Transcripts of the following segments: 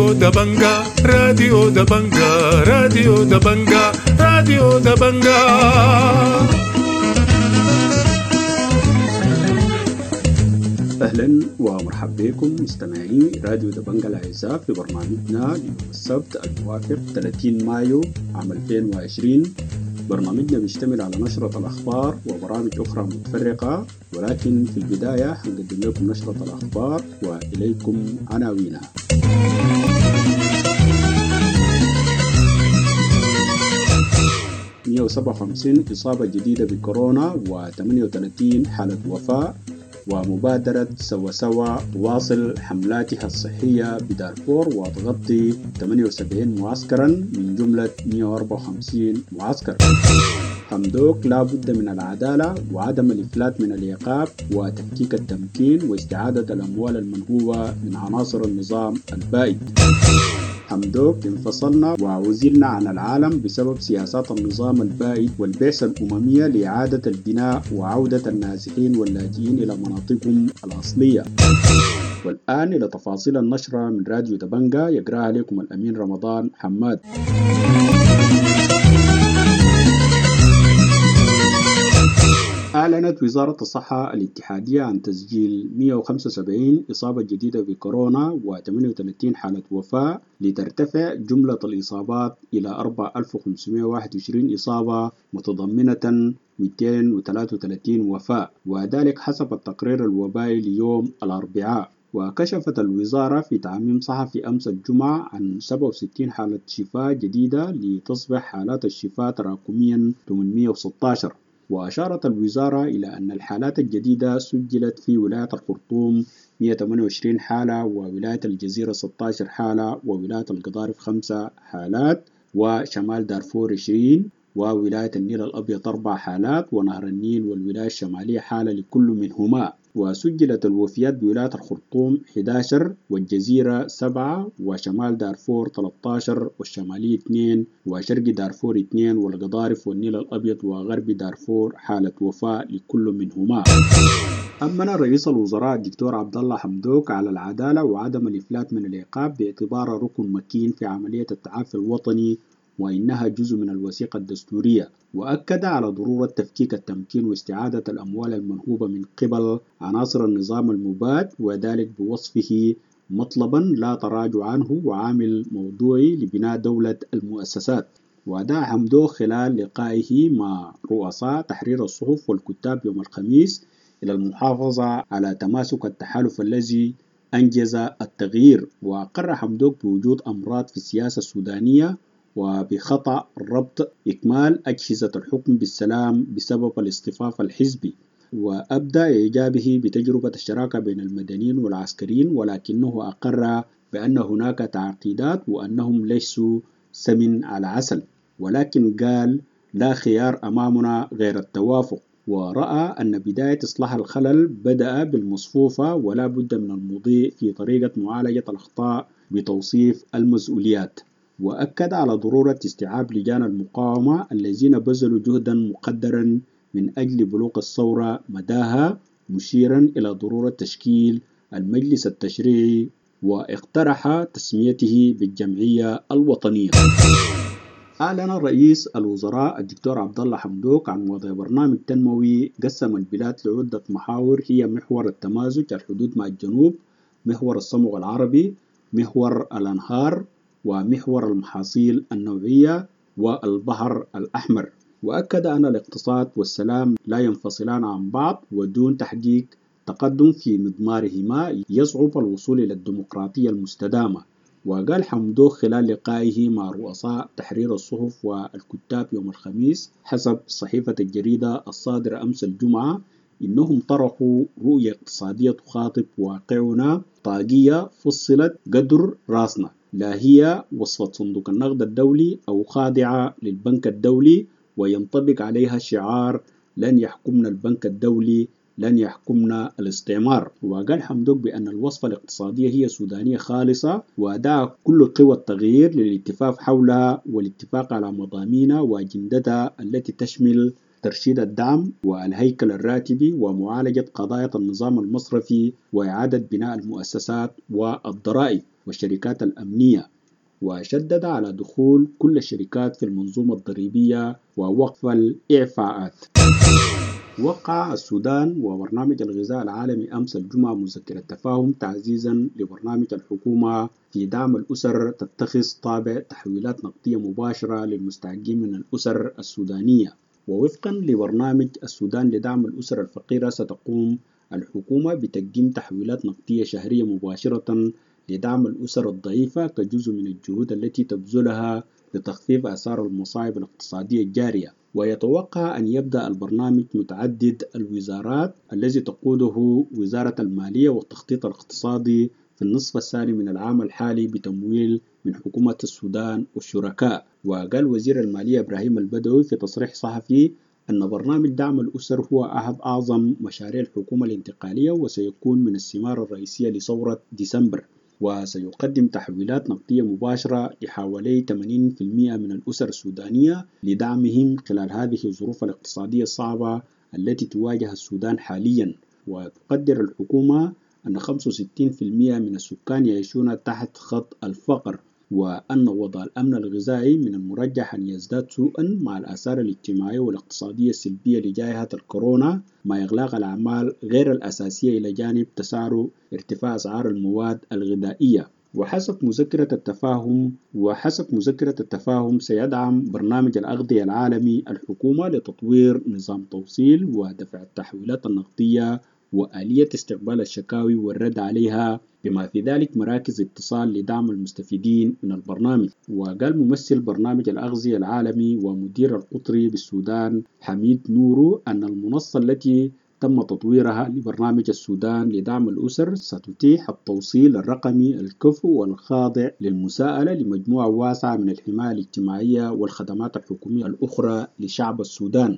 راديو دبنجا راديو دبنجا راديو دبنجا راديو دبنجا. أهلا ومرحبا بكم مستمعي راديو دبنجا الأعزاء في برنامجنا يوم السبت الموافق 30 مايو عام 2020. برنامجنا بيشتمل على نشرة الأخبار وبرامج أخرى متفرقة، ولكن في البداية هنقدم لكم نشرة الأخبار وإليكم عناوينها. 157 إصابة جديدة بكورونا و38 حالة وفاة. ومبادرة سوا تواصل حملاتها الصحية بدارفور وتغطي 78 معسكرا من جملة 154 معسكر. حمدوك لا بد من العدالة وعدم الإفلات من العقاب وتفكيك التمكين واستعادة الأموال المنهوبة من عناصر النظام البائد. حمدوك انفصلنا وعزلنا عن العالم بسبب سياسات النظام البائد والبعثة الأممية لإعادة البناء وعودة النازحين واللاجئين إلى مناطقهم الأصلية. والآن إلى تفاصيل النشرة من راديو دبنجا يقرأها لكم الأمين رمضان حماد. أعلنت وزارة الصحة الاتحادية عن تسجيل 175 إصابة جديدة بكورونا و38 حالة وفاة، لترتفع جملة الإصابات إلى 4521 إصابة متضمنة 233 وفاة، وذلك حسب التقرير الوبائي ليوم الأربعاء. وكشفت الوزارة في تعميم صحفي أمس الجمعة عن 67 حالة شفاء جديدة لتصبح حالات الشفاء تراكميا 816. وأشارت الوزارة إلى أن الحالات الجديدة سجلت في ولاية الخرطوم 128 حالة، وولاية الجزيرة 16 حالة، وولاية القضارف 5 حالات، وشمال دارفور 20، وولاية النيل الأبيض 4 حالات، ونهر النيل والولاية الشمالية حالة لكل منهما. وسجلت الوفيات بولاية الخرطوم 11، والجزيرة 7، وشمال دارفور 13، والشمالية 2، وشرق دارفور 2، والقضارف والنيل الأبيض وغرب دارفور حالة وفاة لكل منهما. أمن رئيس الوزراء الدكتور عبد الله حمدوك على العدالة وعدم الإفلات من العقاب باعتبارها ركن مكين في عملية التعافي الوطني، وإنها جزء من الوثيقة الدستورية. وأكد على ضرورة تفكيك التمكين واستعادة الأموال المنهوبة من قبل عناصر النظام المباد، وذلك بوصفه مطلبا لا تراجع عنه وعامل موضوعي لبناء دولة المؤسسات. ودعا حمدوك خلال لقائه مع رؤساء تحرير الصحف والكتاب يوم الخميس إلى المحافظة على تماسك التحالف الذي أنجز التغيير. وأقر حمدوك بوجود أمراض في السياسة السودانية وبخطأ ربط إكمال أجهزة الحكم بالسلام بسبب الاصطفاف الحزبي، وأبدى إعجابه بتجربة الشراكة بين المدنيين والعسكريين، ولكنه أقر بأن هناك تعقيدات وأنهم ليسوا سمن على عسل، ولكن قال لا خيار أمامنا غير التوافق. ورأى أن بداية إصلاح الخلل بدأ بالمصفوفة ولا بد من المضي في طريقة معالجة الأخطاء بتوصيف المسؤوليات. وأكد على ضرورة استيعاب لجان المقاومة الذين بذلوا جهدا مقدرا من أجل بلوغ الثورة مداها، مشيرا إلى ضرورة تشكيل المجلس التشريعي، واقترح تسميته بالجمعية الوطنية. أعلن رئيس الوزراء الدكتور عبد الله حمدوك عن وضع برنامج تنموي قسم البلاد لعدة محاور، هي محور التمازج، الحدود مع الجنوب، محور الصمغ العربي، محور الأنهار، ومحور المحاصيل النوعية، والبحر الأحمر. وأكد أن الاقتصاد والسلام لا ينفصلان عن بعض، ودون تحقيق تقدم في مضمارهما يصعب الوصول إلى الديمقراطية المستدامة. وقال حمدوك خلال لقائه مع رؤساء تحرير الصحف والكتاب يوم الخميس حسب صحيفة الجريدة الصادرة أمس الجمعة إنهم طرحوا رؤية اقتصادية تخاطب واقعنا، طاقية فصلت قدر راسنا، لا هي وصفة صندوق النقد الدولي أو خاضعة للبنك الدولي، وينطبق عليها شعار لن يحكمنا البنك الدولي، لن يحكمنا الاستعمار. وقال حمدوك بأن الوصفة الاقتصادية هي سودانية خالصة، ودعا كل قوى التغيير للاتفاق حولها والاتفاق على مضامينها وأجندتها التي تشمل ترشيد الدعم والهيكل الراتبي ومعالجة قضايا النظام المصرفي وإعادة بناء المؤسسات والضرائب. والشركات الأمنية، وشدد على دخول كل الشركات في المنظومة الضريبية ووقف الإعفاءات. وقع السودان وبرنامج الغذاء العالمي أمس الجمعة مذكرة تفاهم تعزيزا لبرنامج الحكومة في دعم الأسر تتخذ طابع تحويلات نقدية مباشرة للمستحقين من الأسر السودانية. ووفقا لبرنامج السودان لدعم الأسر الفقيرة، ستقوم الحكومة بتقديم تحويلات نقدية شهرية مباشرة لدعم الأسر الضعيفة كجزء من الجهود التي تبذلها لتخفيف آثار المصاعب الاقتصادية الجارية. ويتوقع أن يبدأ البرنامج متعدد الوزارات الذي تقوده وزارة المالية والتخطيط الاقتصادي في النصف الثاني من العام الحالي بتمويل من حكومة السودان والشركاء. وقال وزير المالية إبراهيم البدوي في تصريح صحفي أن برنامج دعم الأسر هو أحد أعظم مشاريع الحكومة الانتقالية وسيكون من الثمار الرئيسية لثورة ديسمبر، وسيقدم تحويلات نقدية مباشرة لحوالي 80% من الأسر السودانية لدعمهم خلال هذه الظروف الاقتصادية الصعبة التي تواجه السودان حاليا. وتقدر الحكومة أن 65% من السكان يعيشون تحت خط الفقر، وأن وضع الأمن الغذائي من المرجح أن يزداد سوءا مع الآثار الاجتماعية والاقتصادية السلبية لجائحة الكورونا مع إغلاق الأعمال غير الأساسية إلى جانب تسارع ارتفاع أسعار المواد الغذائية. وحسب مذكرة التفاهم سيدعم برنامج الأغذية العالمي الحكومة لتطوير نظام توصيل ودفع التحويلات النقدية وآلية استقبال الشكاوي والرد عليها، بما في ذلك مراكز اتصال لدعم المستفيدين من البرنامج. وقال ممثل برنامج الأغذية العالمي ومدير القطري بالسودان حميد نورو أن المنصة التي تم تطويرها لبرنامج السودان لدعم الأسر ستتيح التوصيل الرقمي الكفء والخاضع للمساءلة لمجموعة واسعة من الحماية الاجتماعية والخدمات الحكومية الأخرى لشعب السودان.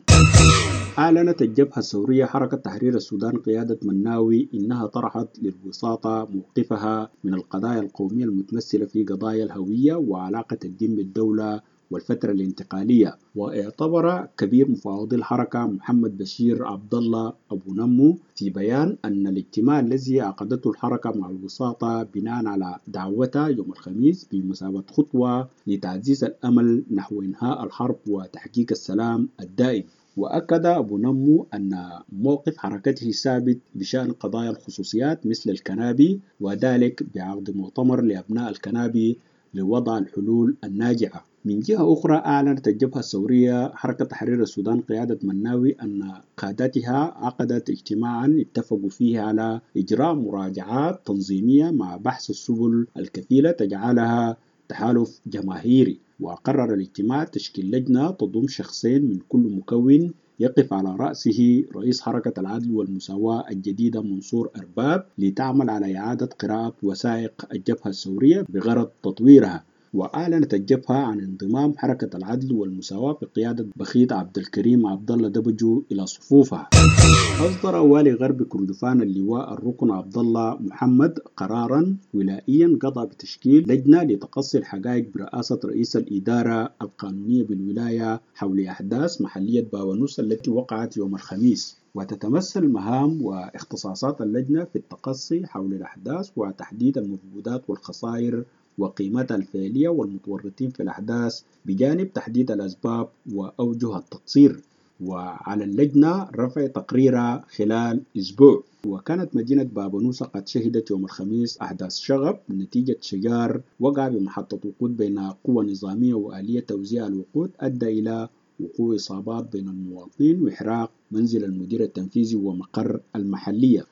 أعلنت الجبهة الثورية حركة تحرير السودان قيادة مناوي إنها طرحت للوساطة موقفها من القضايا القومية المتمثلة في قضايا الهوية وعلاقة الدين بالدولة والفترة الانتقالية. واعتبر كبير مفاوضي الحركة محمد بشير عبد الله أبو نمو في بيان أن الاجتماع الذي عقدته الحركة مع الوساطة بناء على دعوتها يوم الخميس بمثابة خطوة لتعزيز الأمل نحو إنهاء الحرب وتحقيق السلام الدائم. وأكد أبو نمو أن موقف حركته ثابت بشأن قضايا الخصوصيات مثل الكنابي، وذلك بعقد مؤتمر لأبناء الكنابي لوضع الحلول الناجعة. من جهة أخرى، أعلنت الجبهة الثورية حركة تحرير السودان قيادة مناوي أن قادتها عقدت اجتماعا اتفقوا فيه على إجراء مراجعات تنظيمية مع بحث السبل الكفيلة تجعلها تحالف جماهيري. وقرر الاجتماع تشكيل لجنة تضم شخصين من كل مكون يقف على رأسه رئيس حركة العدل والمساواة الجديدة منصور أرباب لتعمل على إعادة قراءة وثائق الجبهة الثورية بغرض تطويرها. وأعلنت الجبهة عن انضمام حركة العدل والمساواة بقيادة بخيت عبد الكريم عبد الله دبجو إلى صفوفها. أصدر والي غرب كردفان اللواء الركن عبد الله محمد قرارا ولائيا قضى بتشكيل لجنة لتقصي الحقائق برئاسة رئيس الإدارة القانونية بالولاية حول أحداث محلية باونوس التي وقعت يوم الخميس. وتتمثل مهام واختصاصات اللجنة في التقصي حول الأحداث وتحديد المفقودات والخسائر وقيمتها الفعلية والمتورطين في الأحداث بجانب تحديد الأسباب وأوجه التقصير. وعلى اللجنة رفع تقريرها خلال أسبوع. وكانت مدينة بابونوسة قد شهدت يوم الخميس أحداث شغب نتيجة شجار وقع بمحطة وقود بين قوى نظامية وآلية توزيع الوقود أدى إلى وقوع إصابات بين المواطنين وإحراق منزل المدير التنفيذي ومقر المحلية.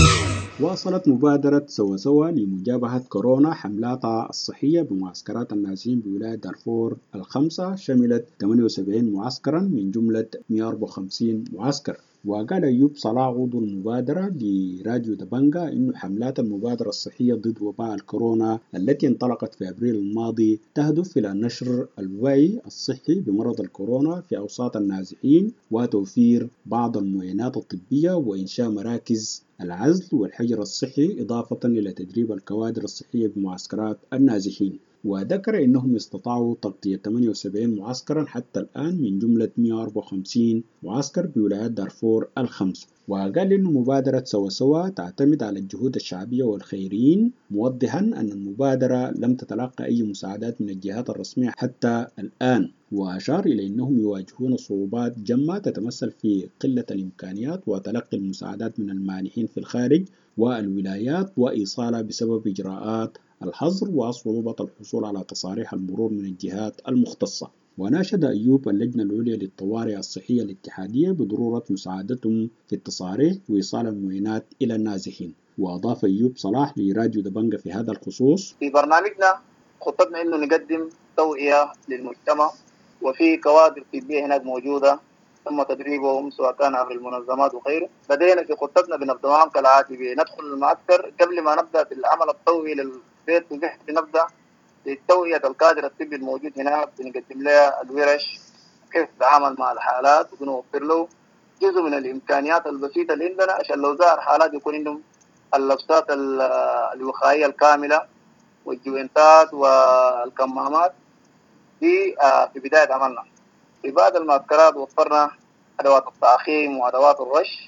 واصلت مبادرة سوا لمجابهة كورونا حملاتها الصحية بمعسكرات النازحين بولاية دارفور الخمسة، شملت 78 معسكرا من جملة 154 معسكر. وقال أيوب صلاح عضو المبادرة لراديو دبنجا إنه حملات المبادرة الصحية ضد وباء الكورونا التي انطلقت في أبريل الماضي تهدف إلى نشر الوعي الصحي بمرض الكورونا في أوساط النازحين وتوفير بعض المعاينات الطبية وإنشاء مراكز العزل والحجر الصحي، إضافة إلى تدريب الكوادر الصحية بمعسكرات النازحين. وذكر أنهم استطاعوا تغطية 78 معسكرا حتى الآن من جملة 154 معسكر بولايات دارفور الخمس. وقال إنه مبادرة سوا سوا تعتمد على الجهود الشعبية والخيريين، موضحا أن المبادرة لم تتلقى أي مساعدات من الجهات الرسمية حتى الآن. وأشار إلى أنهم يواجهون صعوبات جمة تتمثل في قلة الإمكانيات وتلقي المساعدات من المانحين في الخارج والولايات وإيصالها بسبب إجراءات الحظر وصعوبة الحصول على تصاريح المرور من الجهات المختصة. وناشد أيوب اللجنة العليا للطوارئ الصحية الاتحادية بضرورة مساعدتهم في التصاريح وإيصال المعينات إلى النازحين. وأضاف أيوب صلاح لراديو دبنجة في هذا الخصوص: في برنامجنا خطتنا إنه نقدم توعية للمجتمع، وفي كوادر طبية هناك موجودة تم تدريبهم سواء كان عبر المنظمات وغيره. بدينا في خطتنا بنبدأ معهم كالعادي، بندخل المعسكر قبل ما نبدأ بالعمل الطوعي للبيت وبيت بنبدأ للتوعية الكادر الطبي الموجود هنا، بنقدم له الورش كيف نتعامل مع الحالات، وبنوفر له جزء من الإمكانيات البسيطة اللي عندنا عشان لو ظهر حالات يكون عندهم اللبسات الوقائية الكاملة والجوينتات والكمامات دي. في بداية عملنا في بعض المعسكرات وفرنا أدوات التعقيم وأدوات الرش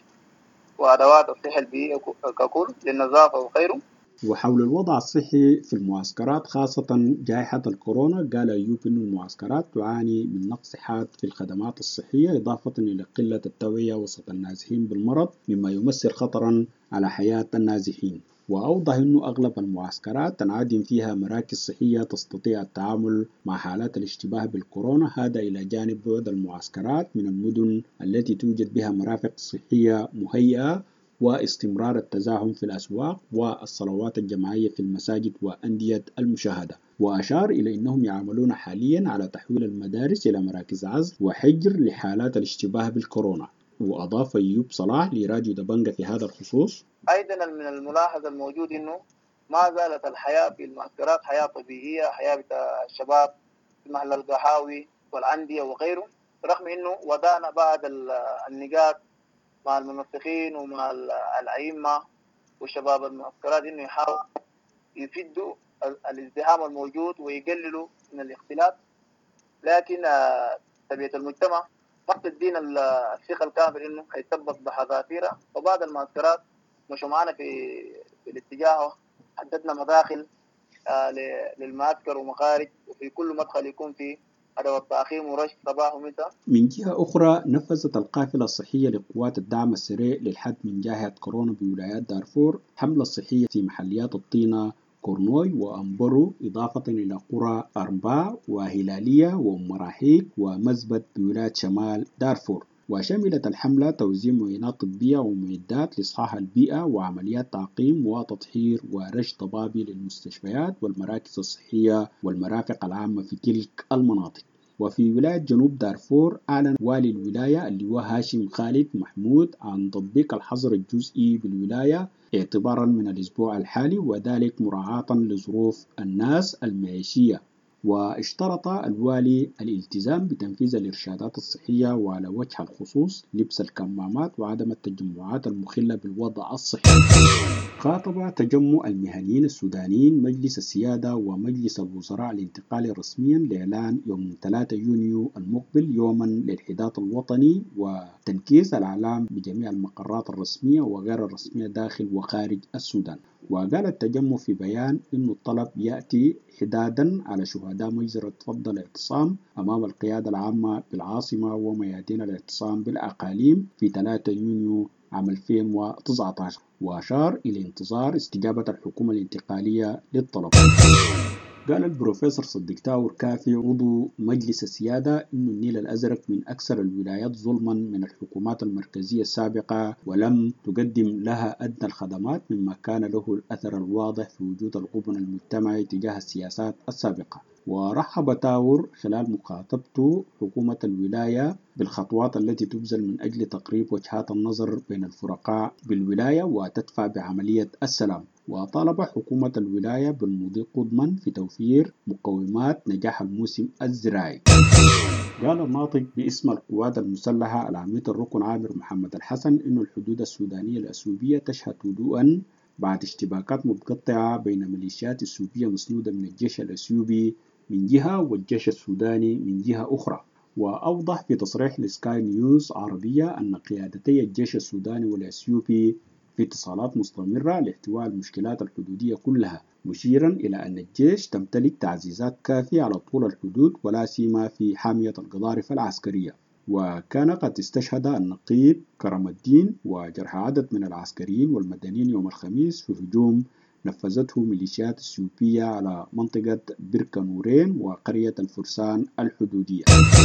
وأدوات الصحة البيئية ككل للنظافة وغيره. وحول الوضع الصحي في المعسكرات خاصة جائحة الكورونا، قال أيوب أن المعسكرات تعاني من نقص حاد في الخدمات الصحية إضافة إلى قلة التوعية وسط النازحين بالمرض مما يمثل خطرا على حياة النازحين. وأوضح أنه أغلب المعسكرات تنعدم فيها مراكز صحية تستطيع التعامل مع حالات الاشتباه بالكورونا، هذا إلى جانب بعد المعسكرات من المدن التي توجد بها مرافق صحية مهيئة واستمرار التزاحم في الأسواق والصلوات الجماعية في المساجد وأندية المشاهدة. وأشار إلى أنهم يعملون حاليا على تحويل المدارس إلى مراكز عزل وحجر لحالات الاشتباه بالكورونا. وأضاف أيوب صلاح لراديو دبنجة في هذا الخصوص: أيضا من الملاحظ الموجود إنه ما زالت الحياة في المعسكرات حياة طبيعية، حياة بتاع الشباب في محل القهاوي والأندية وغيره، رغم إنه وضعنا بعض النقاط مع المنسقين ومع الأئمة وشباب المعسكرات إنه يحاولوا يفيدوا الازدحام الموجود ويقللوا من الاختلاط، لكن طبيعة المجتمع ما تدينا الثقة الكامل إنه هيطبق بحذافيره. وبعض المعسكرات مشوا معنا في الاتجاه، حددنا مداخل للمعسكر ومخارج، وفي كل مدخل يكون في أدوات تعقيم ورش صباح ومساء. من جهة أخرى، نفذت القافلة الصحية لقوات الدعم السريع للحد من جائحة كورونا بولايات دارفور حملة صحية في محليات الطينة كورنوي وأمبرو، إضافة إلى قرى أرباع وهلالية ومراحيق ومزبد بولاية شمال دارفور. وشملت الحملة توزيع معينات طبية ومعدات لإصحاح البيئة وعمليات تعقيم وتطهير ورش ضبابي للمستشفيات والمراكز الصحية والمرافق العامة في تلك المناطق. وفي ولاية جنوب دارفور، أعلن والي الولاية اللواء هاشم خالد محمود عن تطبيق الحظر الجزئي بالولاية اعتبارا من الأسبوع الحالي، وذلك مراعاة لظروف الناس المعيشية. واشترط الوالي الالتزام بتنفيذ الإرشادات الصحية وعلى وجه الخصوص لبس الكمامات وعدم التجمعات المخلة بالوضع الصحي. خاطب تجمع المهنيين السودانيين مجلس السيادة ومجلس الوزراء الانتقالي رسميا لإعلان يوم 3 يونيو المقبل يوما للحداد الوطني وتنكيس الأعلام بجميع المقرات الرسمية وغير الرسمية داخل وخارج السودان. وقال التجمع في بيان إن الطلب يأتي حدادا على شهداء مجزرة فض الاعتصام أمام القيادة العامة بالعاصمة وميادين الاعتصام بالأقاليم في 3 يونيو عام 2019. وأشار إلى انتظار استجابة الحكومة الانتقالية للطلب. قال البروفيسور صديق تاور كافي عضو مجلس السيادة إن النيل الأزرق من أكثر الولايات ظلما من الحكومات المركزية السابقة ولم تقدم لها أدنى الخدمات، مما كان له الأثر الواضح في وجود الغبن المجتمعي تجاه السياسات السابقة. ورحب تاور خلال مخاطبته حكومة الولاية بالخطوات التي تبذل من أجل تقريب وجهات النظر بين الفرقاء بالولاية وتدفع بعملية السلام. وطالب حكومة الولاية بالمضي قدما في توفير مقومات نجاح الموسم الزراعي. قال الناطق باسم القوات المسلحة العميد الركن عامر محمد الحسن إن الحدود السودانية الأثيوبية تشهد هدوءا بعد اشتباكات متقطعة بين ميليشيات السوبية مسنودة من الجيش الأثيوبي من جهة والجيش السوداني من جهة أخرى. وأوضح في تصريح لسكاي نيوز عربية أن قيادتي الجيش السوداني والأثيوبي في اتصالات مستمرة لاحتواء المشكلات الحدودية كلها، مشيرا إلى أن الجيش تمتلك تعزيزات كافية على طول الحدود ولا سيما في حامية القضارف العسكرية. وكان قد استشهد النقيب كرم الدين وجرح عدد من العسكريين والمدنيين يوم الخميس في هجوم نفذته ميليشيات السيوبية على منطقة بركة نورين وقرية الفرسان الحدودية.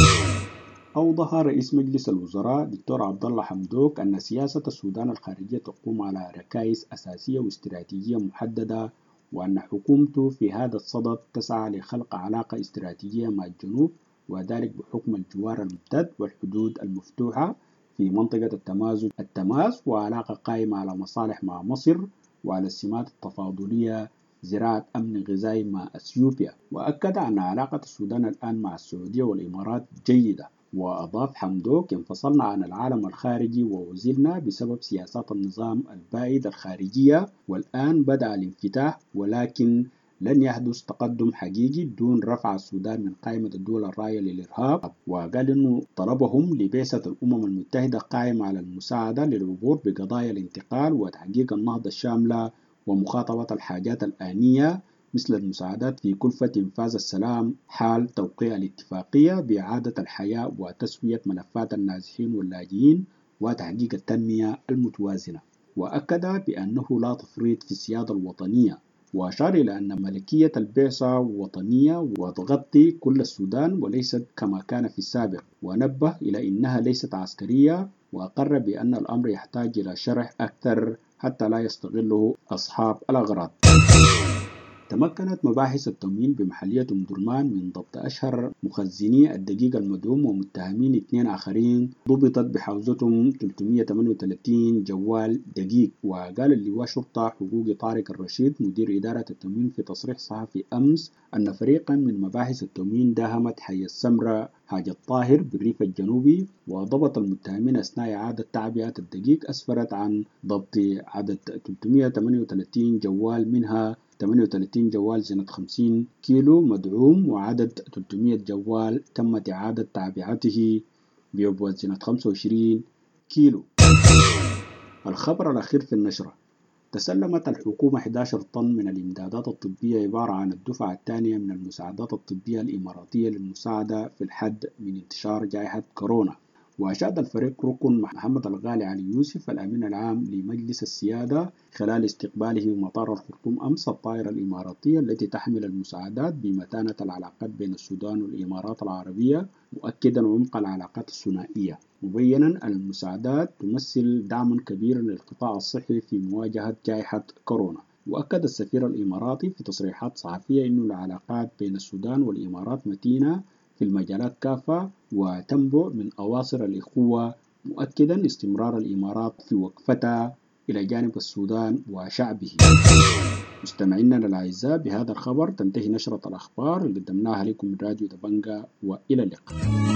أوضح رئيس مجلس الوزراء دكتور عبد الله حمدوك أن سياسة السودان الخارجية تقوم على ركائز أساسية واستراتيجية محددة، وأن حكومته في هذا الصدد تسعى لخلق علاقة استراتيجية مع الجنوب، وذلك بحكم الجوار الممتد والحدود المفتوحة في منطقة التماس وعلاقة قائمة على مصالح مع مصر وعلى السمات التفاضلية زراعة أمن غذائي مع أثيوبيا. وأكد أن علاقة السودان الآن مع السعودية والإمارات جيدة. وأضاف حمدوك: انفصلنا عن العالم الخارجي ووزلنا بسبب سياسات النظام البائد الخارجية، والآن بدأ الانفتاح، ولكن لن يحدث تقدم حقيقي دون رفع السودان من قائمة الدول الراعية للإرهاب. وقال إنه طلبهم لبعثة الأمم المتحدة قائمة على المساعدة للعبور بقضايا الانتقال وتحقيق النهضة الشاملة ومخاطبة الحاجات الآنية مثل المساعدات في كلفة إنفاذ السلام حال توقيع الاتفاقية بإعادة الحياة وتسوية ملفات النازحين واللاجئين وتحقيق التنمية المتوازنة. وأكد بأنه لا تفريط في السيادة الوطنية، وأشار إلى أن ملكية البعثة وطنية وتغطي كل السودان وليست كما كان في السابق، ونبه إلى أنها ليست عسكرية، وأقر بأن الأمر يحتاج إلى شرح أكثر حتى لا يستغله أصحاب الأغراض. تمكنت مباحث التموين بمحلية أم درمان من ضبط أشهر مخزني الدقيق المدعوم ومتهمين 2 آخرين ضبطت بحوزتهم 338 جوال دقيق. وقال اللواء شرطة حقوقي طارق الرشيد مدير إدارة التموين في تصريح صحفي أمس أن فريقا من مباحث التموين داهمت حي السمرة حاج الطاهر بالريف الجنوبي، وضبط المتهمين أثناء إعادة تعبئة الدقيق أسفرت عن ضبط عدد 338 جوال، منها 38 جوال زنة 50 كيلو مدعوم، وعدد 300 جوال تمت إعادة تعبئته بأبواب زنة 25 كيلو. الخبر الأخير في النشرة: تسلمت الحكومة 11 طن من الإمدادات الطبية عبارة عن الدفعة الثانية من المساعدات الطبية الإماراتية للمساعدة في الحد من انتشار جائحة كورونا. وأشاد الفريق ركن محمد الغالي علي يوسف الأمين العام لمجلس السيادة خلال استقباله مطار الخرطوم أمس الطائرة الإماراتية التي تحمل المساعدات بمتانة العلاقات بين السودان والإمارات العربية، مؤكدا عمق العلاقات الثنائية، مبينا أن المساعدات تمثل دعما كبيرا للقطاع الصحي في مواجهة جائحة كورونا. وأكد السفير الإماراتي في تصريحات صحفية أن العلاقات بين السودان والإمارات متينة في المجالات كافة وتنبع من أواصر الإخوة، مؤكدا استمرار الإمارات في وقفتها إلى جانب السودان وشعبه. مستمعينا الأعزاء، بهذا الخبر تنتهي نشرة الأخبار اللي قدمناها لكم من راديو دبنجة، وإلى اللقاء.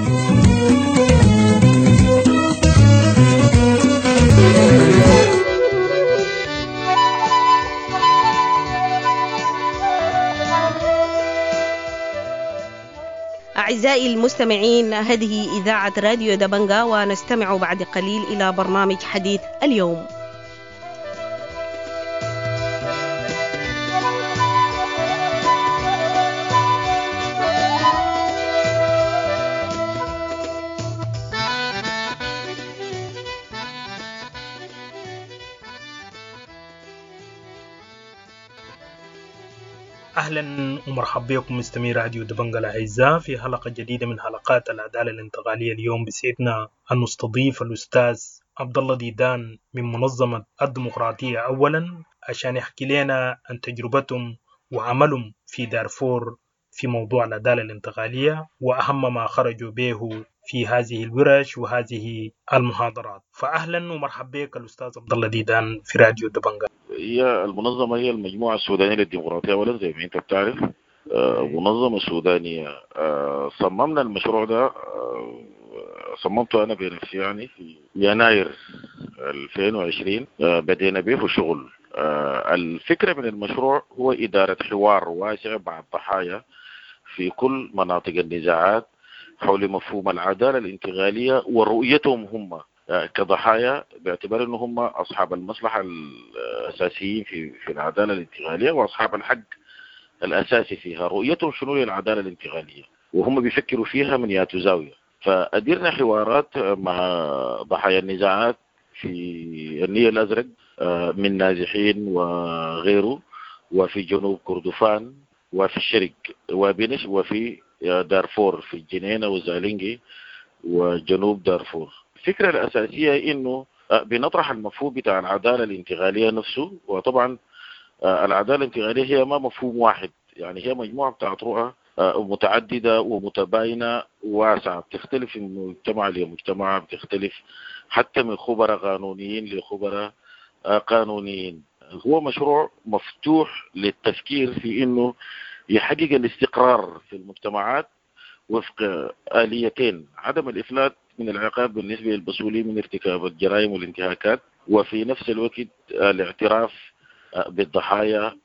أعزائي المستمعين، هذه إذاعة راديو دبنجة، ونستمع بعد قليل إلى برنامج حديث اليوم. أهلا ومرحبا بكم مستمعي راديو دبنجة الأعزاء في حلقة جديدة من حلقات العدالة الانتقالية. اليوم بسعدنا أن نستضيف الأستاذ عبد الله ديدان من منظمة الديمقراطية أولا عشان يحكي لنا عن تجربتهم وعملهم في دارفور في موضوع العدالة الانتقالية وأهم ما خرجوا به في هذه الورش وهذه المحاضرات. فأهلا ومرحبا بك الأستاذ عبد الله ديدان في راديو دبنجة. هي المنظمة هي المجموعة السودانية للديمقراطية أولا زي ما أنت بتعرف، منظمة سودانية. صممنا المشروع ده، صممته أنا بنفسي يعني في يناير 2020. بدينا به شغل الفكرة من المشروع هو إدارة حوار واسع مع الضحايا في كل مناطق النزاعات حول مفهوم العدالة الانتقالية ورؤيتهم هم كضحايا، باعتبار أنهم هم أصحاب المصلحة الأساسيين في العدالة الانتقالية وأصحاب الحق الأساسي فيها. رؤيتهم شنو للعدالة الانتقالية وهم بيفكروا فيها من ياتو زاوية. فأديرنا حوارات مع ضحايا النزاعات في النيل الأزرق من نازحين وغيره، وفي جنوب كردفان، وفي الشرق وبنش، وفي دارفور في الجنينة وزالينجي وجنوب دارفور. الفكرة الأساسية إنه بنطرح المفهوم بتاع العدالة الانتقالية نفسه. وطبعا العدالة الانتقالية هي ما مفهوم واحد، يعني هي مجموعة بتاعت رؤى متعددة ومتباينة واسعة، بتختلف من مجتمع لمجتمع، بتختلف حتى من خبراء قانونيين لخبراء قانونيين. هو مشروع مفتوح للتفكير في إنه يحقق الاستقرار في المجتمعات وفق آليتين: عدم الإفلات من العقاب بالنسبة للمسؤولين من ارتكاب الجرائم والانتهاكات، وفي نفس الوقت الاعتراف بالضحايا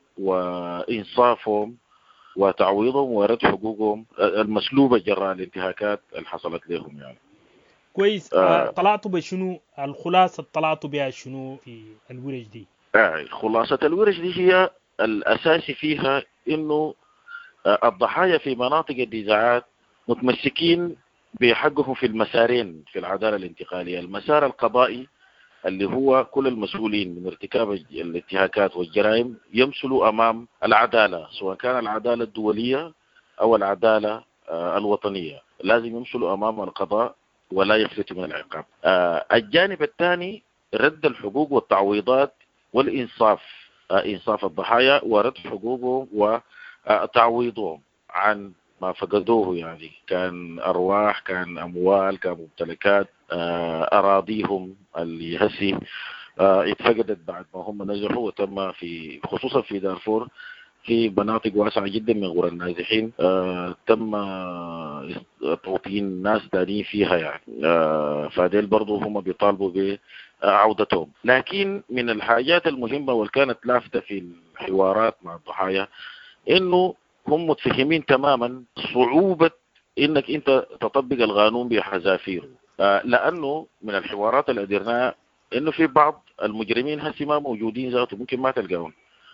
وإنصافهم وتعويضهم ورد حقوقهم المسلوبة جراء الانتهاكات اللي حصلت لهم يعني. كويس. طلعتوا بشنو الخلاصة؟ طلعتوا بها شنو في الورش دي؟ خلاصة الورش دي هي الأساسي فيها إنه الضحايا في مناطق النزاعات متمسكين بحقهم في المسارين في العدالة الانتقالية: المسار القضائي اللي هو كل المسؤولين من ارتكاب الانتهاكات والجرائم يمثلوا أمام العدالة، سواء كان العدالة الدولية أو العدالة الوطنية، لازم يمثلوا أمام القضاء ولا يفلتوا من العقاب. الجانب الثاني رد الحقوق والتعويضات والإنصاف، إنصاف الضحايا ورد حقوقهم وتعويضهم عن ما فقدوه، يعني كان أرواح، كان أموال، كان ممتلكات، أراضيهم اللي هسي اتفقدت بعد ما هم نزحوا، وتم في خصوصا في دارفور في مناطق واسعة جدا من غور النازحين تم توطين ناس دانين فيها يعني. فديل برضو هم بيطالبوا بعودتهم. لكن من الحاجات المهمة واللي كانت لافتة في الحوارات مع الضحايا إنه هم متفهمين تماما صعوبة إنك أنت تطبق القانون بحذافيره، لأنه من الحوارات اللي قدرناها إنه في بعض المجرمين هسي ما موجودين ذاته، ممكن ما تلقاهم،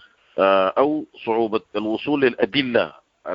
أو صعوبة الوصول للأدلة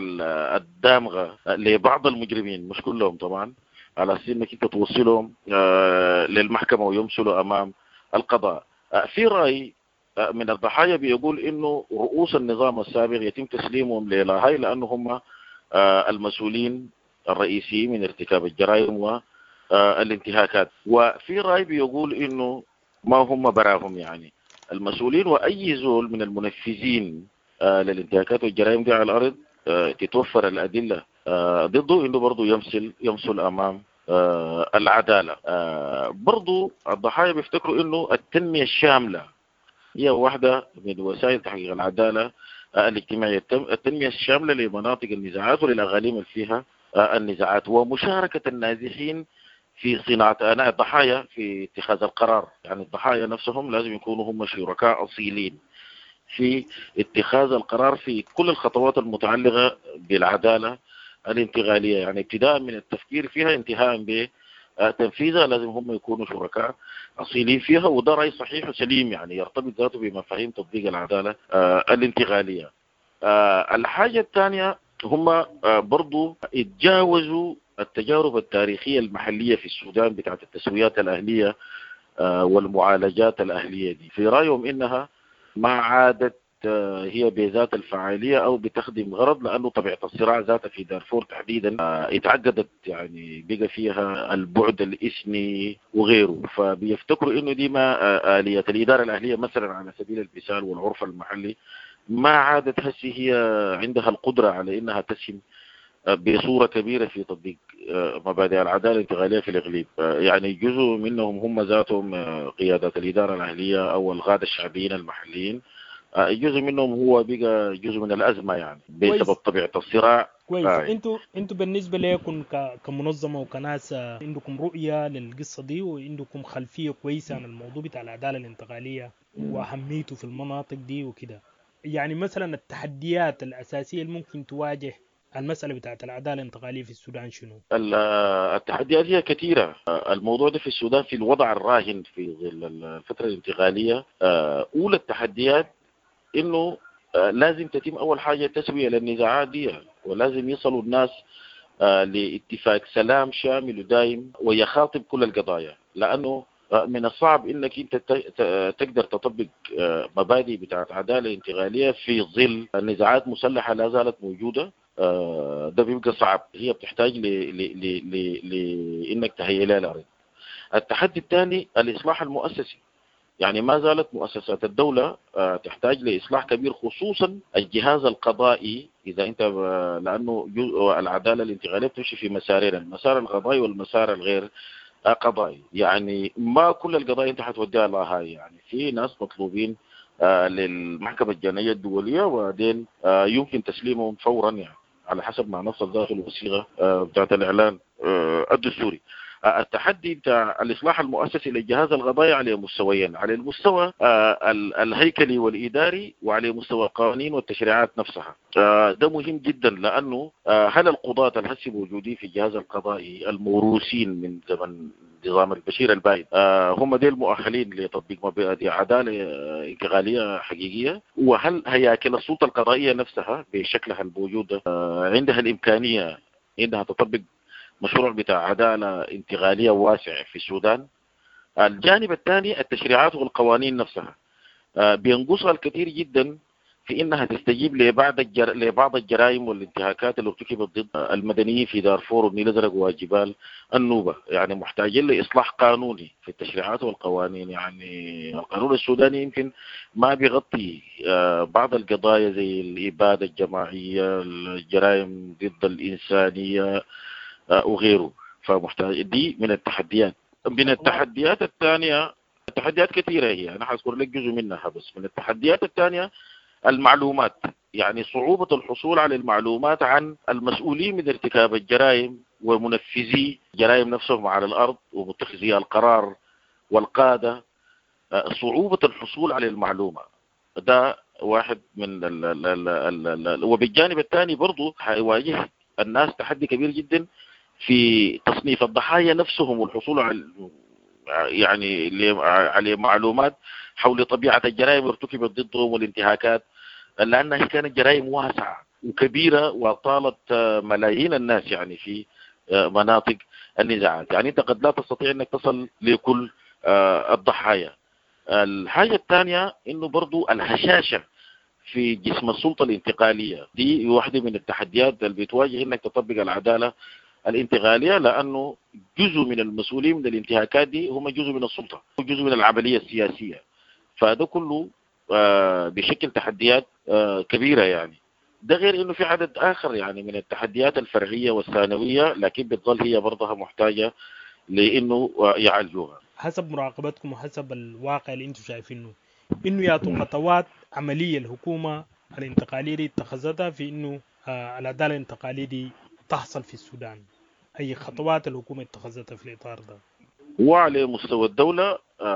الدامغة لبعض المجرمين، مش كلهم طبعا، على أساس إنك أنت توصلهم للمحكمة ويمثلوا أمام القضاء. في رأي من الضحايا بيقول إنه رؤوس النظام السابق يتم تسليمهم للاهاي لأنه هم المسؤولين الرئيسيين من ارتكاب الجرائم والانتهاكات. وفي رأي بيقول إنه ما هم براهم، يعني المسؤولين وأي زول من المنفذين للانتهاكات والجرائم دي على الأرض تتوفر الأدلة ضده، إنه برضو يمثل أمام العدالة. برضو الضحايا بيفتكروا إنه التنمية الشاملة هي واحدة من وسائل تحقيق العدالة الاجتماعية، التنمية الشاملة لمناطق النزاعات وللأقاليم اللي فيها النزاعات، ومشاركة النازحين في صناعة الضحايا في اتخاذ القرار. يعني الضحايا نفسهم لازم يكونوا هم شركاء أصيلين في اتخاذ القرار في كل الخطوات المتعلقة بالعدالة الانتقالية، يعني ابتداء من التفكير فيها انتهاء بتنفيذها، لازم هم يكونوا شركاء أصيلين فيها. وده رأي صحيح وسليم، يعني يرتبط ذاته بمفاهيم تطبيق العدالة الانتقالية. الحاجة الثانية هم برضو اتجاوزوا التجارب التاريخية المحلية في السودان بتاعت التسويات الأهلية والمعالجات الأهلية دي، في رأيهم إنها ما عادت هي بذات الفعالية أو بتخدم غرض، لأنه طبيعة الصراع ذاتها في دارفور تحديدا اتعقدت، يعني بقى فيها البعد الإثني وغيره. فبيفتكروا إنه دي ما آلية الإدارة الأهلية مثلا على سبيل المثال والعرف المحلي ما عادت هسي هي عندها القدرة على إنها تسهم بصورة كبيرة في تطبيق مبادئ العدالة الانتقالية في الإقليم. يعني جزء منهم هم ذاتهم قيادات الإدارة الأهلية أو القادة الشعبيين المحليين جزء منهم هو بقى جزء من الأزمة يعني بسبب طبيعة الصراع. كويس. انتوا بالنسبة لكم كمنظمة وكناس عندكم رؤية للقصة دي وعندكم خلفية كويسة عن الموضوع بتاع العدالة الانتقالية وأهميته في المناطق دي وكده. يعني مثلا التحديات الأساسية اللي ممكن تواجه المسألة بتاعت العدالة الانتقالية في السودان شنو؟ التحديات هي كثيرة. الموضوع ده في السودان في الوضع الراهن في ظل الفترة الانتقالية. أولى التحديات إنه لازم تتم أول حاجة تسوية للنزاعات دي، ولازم يصلوا الناس لاتفاق سلام شامل ودائم ويخاطب كل القضايا، لأنه من الصعب إنك أنت تقدر تطبق مبادئ بتاعت عدالة انتقالية في ظل نزاعات مسلحة لا زالت موجودة. ده بيبقى صعب، هي بتحتاج لإنك تهيئ لها الأرض. التحدي الثاني الإصلاح المؤسسي، يعني ما زالت مؤسسات الدولة تحتاج لإصلاح كبير، خصوصا الجهاز القضائي. إذا أنت لأنه العدالة الانتقالية بتمشي في مسارين، المسار القضائي والمسار الغير قضائي. يعني ما كل القضايا أنت حتوديها لها هاي، يعني في ناس مطلوبين للمحكمة الجنائية الدولية وبعدين يمكن تسليمهم فورا، يعني على حسب ما نص داخل الوثيقة بتاعت الإعلان الدستوري. التحدي بتاع الإصلاح المؤسسي للجهاز القضائي على مستويين، على المستوى الهيكلي والإداري وعلى مستوى القوانين والتشريعات نفسها. ده مهم جدا، لأنه هل القضاة الهسي موجودين في الجهاز القضائي الموروثين من زمن نظام البشير البائد هم دي المؤهلين لتطبيق مبادئ عدالة انتقالية حقيقية؟ وهل هياكل السلطة القضائية نفسها بشكلها الموجودة عندها الإمكانية إنها تطبق مشروع بتاع عدالة انتقالية واسع في السودان؟ الجانب الثاني التشريعات والقوانين نفسها بينقصها الكثير جدا في إنها تستجيب لبعض الجرائم والانتهاكات اللي ارتكبت ضد المدنيين في دارفور والنيل الأزرق وجبال النوبة. يعني محتاجين لإصلاح قانوني في التشريعات والقوانين. يعني القانون السوداني يمكن ما بيغطي بعض القضايا زي الإبادة الجماعية، الجرائم ضد الإنسانية وغيره. فمحتاج دي من التحديات. من التحديات الثانية، التحديات كثيرة هي، أنا حذكر لك جزء منها بس. من التحديات الثانية المعلومات، يعني صعوبة الحصول على المعلومات عن المسؤولين من ارتكاب الجرائم ومنفذي الجرائم نفسهم على الأرض ومتخذي القرار والقادة. صعوبة الحصول على المعلومة ده واحد من وبالجانب الثاني برضو حيواجه الناس تحدي كبير جدا في تصنيف الضحايا نفسهم والحصول على على معلومات حول طبيعة الجرائم ارتكبت ضدهم والانتهاكات، لأنها كانت جرائم واسعة وكبيرة وطالت ملايين الناس يعني في مناطق النزاعات. يعني أنت قد لا تستطيع أنك تصل لكل الضحايا. الحاجة الثانية إنه برضو الهشاشة في جسم السلطة الانتقالية دي واحدة من التحديات اللي بتواجه إنك تطبق العدالة الانتقالية، لأنه جزء من المسؤولين من الانتهاكات دي هم جزء من السلطة وجزء من العملية السياسية. فده كله بشكل تحديات كبيرة يعني. ده غير إنه في عدد آخر يعني من التحديات الفرعية والثانوية، لكن بتظل هي برضها محتاجة لإنه يعالجوها. حسب مراقبتكم وحسب الواقع اللي انتم شايفينه، إنه يعطوا خطوات عملية الحكومة الانتقالية دي اتخذتها في إنه العدالة الانتقالية دي تحصل في السودان. أي خطوات الحكومة اتخذتها في الإطار ده؟ وعلى مستوى الدولة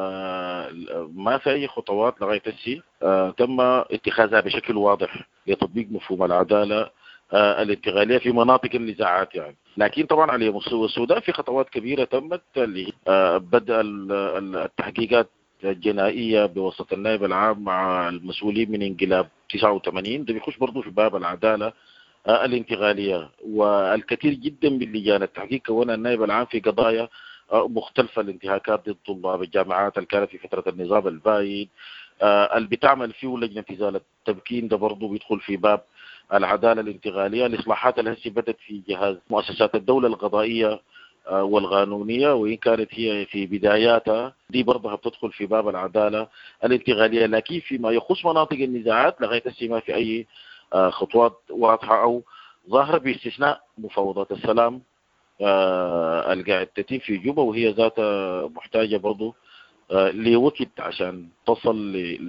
ما في أي خطوات لغاية السي تم اتخاذها بشكل واضح لتطبيق مفهوم العدالة الانتقالية في مناطق النزاعات يعني. لكن طبعا على مستوى السودان في خطوات كبيرة تمت لبدء التحقيقات الجنائية بواسطة النائب العام مع المسؤولين من انقلاب 89. ده بيخش برضو في باب العدالة الانتقالية. والكثير جدا من لجان التحقيق كونها النائب العام في قضايا مختلفة، الانتهاكات ضد طلاب الجامعات اللي كانت في فترة النظام البائد اللي بتعمل فيه لجنة إزالة التمكين، ده برضو بيدخل في باب العدالة الانتقالية. الإصلاحات التي بدت في جهاز مؤسسات الدولة القضائية والقانونية، وإن كانت هي في بداياتها دي برضها بتدخل في باب العدالة الانتقالية. لكن فيما يخص مناطق النزاعات لغاية السي ما في أي خطوات واضحة أو ظاهرة، باستثناء مفاوضات السلام القاعد تتم في جوبا، وهي ذاتها محتاجة برضو لوقت عشان تصل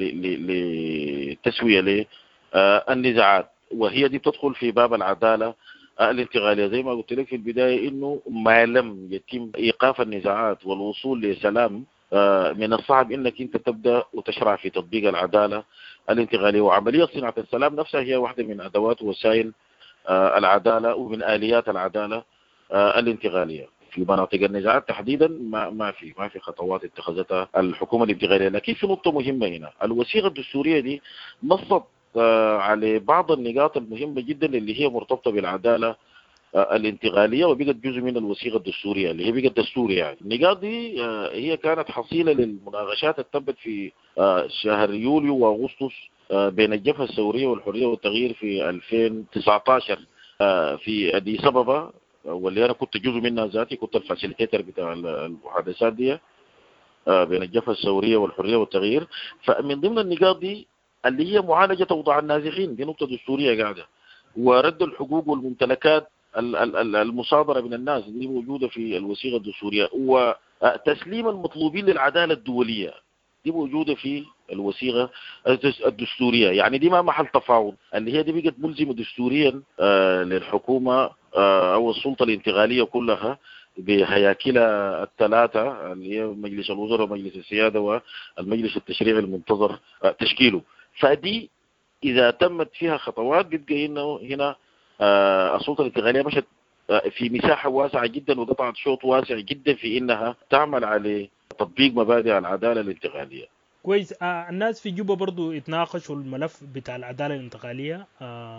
لتسوية للنزاعات، وهي دي بتدخل في باب العدالة الانتقالية. زي ما قلت لك في البداية إنه ما لم يتم إيقاف النزاعات والوصول لسلام من الصعب إنك أنت تبدأ وتشرع في تطبيق العدالة الانتقالية. وعملية صناعة السلام نفسها هي واحدة من أدوات ووسائل العدالة ومن آليات العدالة الانتقالية. في مناطق النزاعات تحديدا ما في خطوات اتخذتها الحكومة الانتقالية. لكن في نقطة مهمة هنا، الوثيقة الدستورية دي نصت على بعض النقاط المهمة جدا اللي هي مرتبطة بالعدالة الانتقالية، وبقت جزء من الوثيقة الدستورية اللي هي بقت دستور. يعني النقاط دي هي كانت حصيلة للمناقشات التمت في شهر يوليو وأغسطس بين الجبهة الثورية والحرية والتغيير في 2019 في أديس أبابا، واللي أنا كنت جزء منها ذاتي، كنت الفاسيليتيتر بتاع المحادثات دي بين الجبهة الثورية والحرية والتغيير. فمن ضمن النقاط دي اللي هي معالجة أوضاع النازحين، دي نقطة دستورية قاعدة، ورد الحقوق والممتلكات المصادرة من الناس دي موجودة في الوثيقة الدستورية، وتسليم المطلوبين للعدالة الدولية دي موجودة في الوثيقة الدستورية. يعني دي ما محل تفاوض، اللي هي دي بقت ملزمة دستوريا للحكومة أو السلطة الانتقالية كلها بهياكلها الثلاثة اللي هي مجلس الوزراء ومجلس السيادة والمجلس التشريعي المنتظر تشكيله. فدي إذا تمت فيها خطوات بيبقى إنه هنا السلطة الانتقالية مشت في مساحة واسعة جدا وقطعت شوط واسع جدا في إنها تعمل على تطبيق مبادئ العدالة الانتقالية. كويس. الناس في جوبا برضو يتناقشوا الملف بتاع العدالة الانتقالية،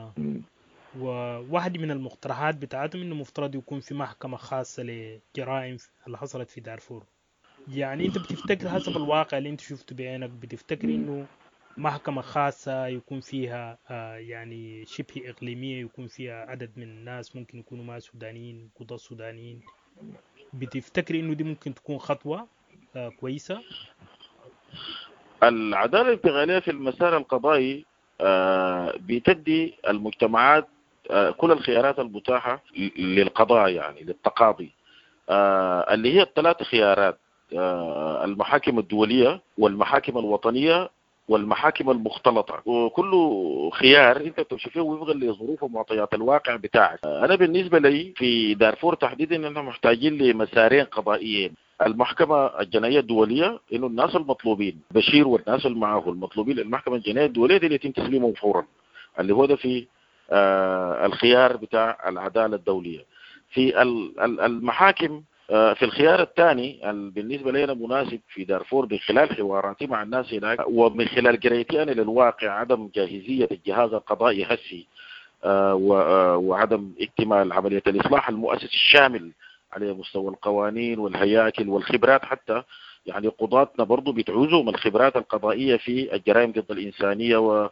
وواحد من المقترحات بتاعتهم إنه مفترض يكون في محكمة خاصة لجرائم اللي حصلت في دارفور. يعني أنت بتفتكر حسب الواقع اللي أنت شفته بعينك، بتفتكر إنه محكمة خاصة يكون فيها يعني شبه إقليمية، يكون فيها عدد من الناس ممكن يكونوا ما سودانيين، قضاة سودانيين، بتفتكر إنه دي ممكن تكون خطوة كويسة؟ العدالة الانتقالية في المسار القضائي بتدي المجتمعات كل الخيارات المتاحة للقضاء، يعني للتقاضي، اللي هي الثلاث خيارات: المحاكم الدولية والمحاكم الوطنية والمحاكم المختلطة. وكل خيار انت بتمشي فيه ويبغى لظروف ومعطيات الواقع بتاعك. انا بالنسبة لي في دارفور تحديدا اننا محتاجين لمسارين قضائيين: المحكمة الجنائية الدولية، انه الناس المطلوبين بشير والناس اللي معه المطلوبين للمحكمة الجنائية الدولية دي يتم تسليمهم فورا، اللي هو ده في الخيار بتاع العدالة الدولية. في المحاكم في الخيار الثاني بالنسبة لنا مناسب في دارفور من خلال حواراتي مع الناس هناك ومن خلال قرايتي أنا للواقع عدم جاهزية الجهاز القضائي هسي وعدم اكتمال عملية الإصلاح المؤسسي الشامل على مستوى القوانين والهياكل والخبرات. حتى يعني قضاتنا برضو بتعوزهم الخبرات القضائية في الجرائم ضد الإنسانية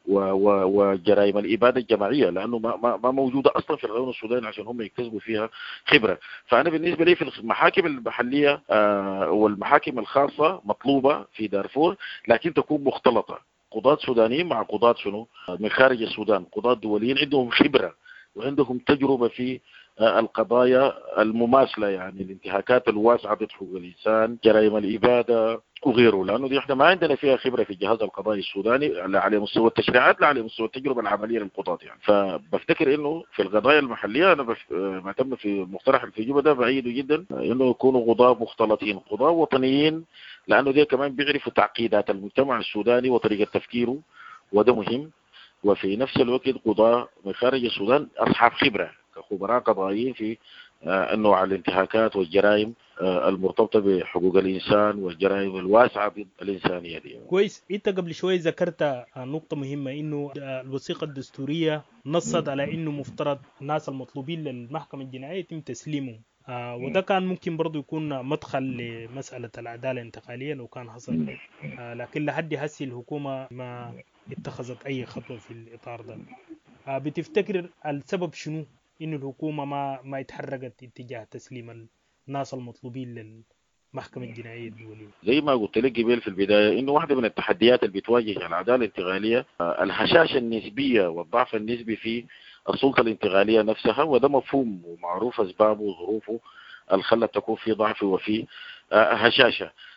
وجرائم الإبادة الجماعية، لأنه ما موجودة أصلا في القانون السوداني عشان هم يكتسبوا فيها خبرة. فأنا بالنسبة لي في المحاكم المحلية والمحاكم الخاصة مطلوبة في دارفور، لكن تكون مختلطة، قضاة سودانيين مع قضاة شنو من خارج السودان، قضاة دوليين عندهم خبرة وعندهم تجربة في القضايا المماثلة، يعني الانتهاكات الواسعة ضد حقوق الإنسان، جرائم الإبادة وغيره، لأنه دي احنا ما عندنا فيها خبرة في الجهاز القضائي السوداني لا على مستوى التشريعات لا على مستوى التجربة العملية للقضاة. يعني فبفتكر إنه في القضايا المحلية أنا معتمد في مقترح في جوبا ده بعيده جدا إنه يكونوا قضاة مختلطين، قضاة وطنيين، لأنه دي كمان بيعرفوا تعقيدات المجتمع السوداني وطريقة تفكيره، وده مهم. وفي نفس الوقت قضاة من خارج السودان أصحاب خبرة كخبراء قضائيين في أنواع الانتهاكات والجرائم المرتبطة بحقوق الإنسان والجرائم الواسعة ضد الإنسانية دي. كويس. أنت قبل شوي ذكرت نقطة مهمة، إنه الوثيقة الدستورية نصت على إنه مفترض الناس المطلوبين للمحكمة الجنائية يتم تسليمهم، وده كان ممكن برضو يكون مدخل لمسألة العدالة الانتقالية لو كان حصل، لكن لحد هسه الحكومة ما اتخذت أي خطوة في الإطار ده. بتفتكر السبب شنو إنه الحكومة ما اتحركت اتجاه تسليم الناس المطلوبين للمحكمة الجنائية الدولية؟ زي ما قلت لك قبل في البداية إنه واحدة من التحديات اللي بتواجه العدالة الانتقالية الهشاشة النسبية والضعف النسبي في السلطة الانتقالية نفسها، وده مفهوم ومعروف أسبابه وظروفه اللي خلت تكون في ضعف وفي هشاشة.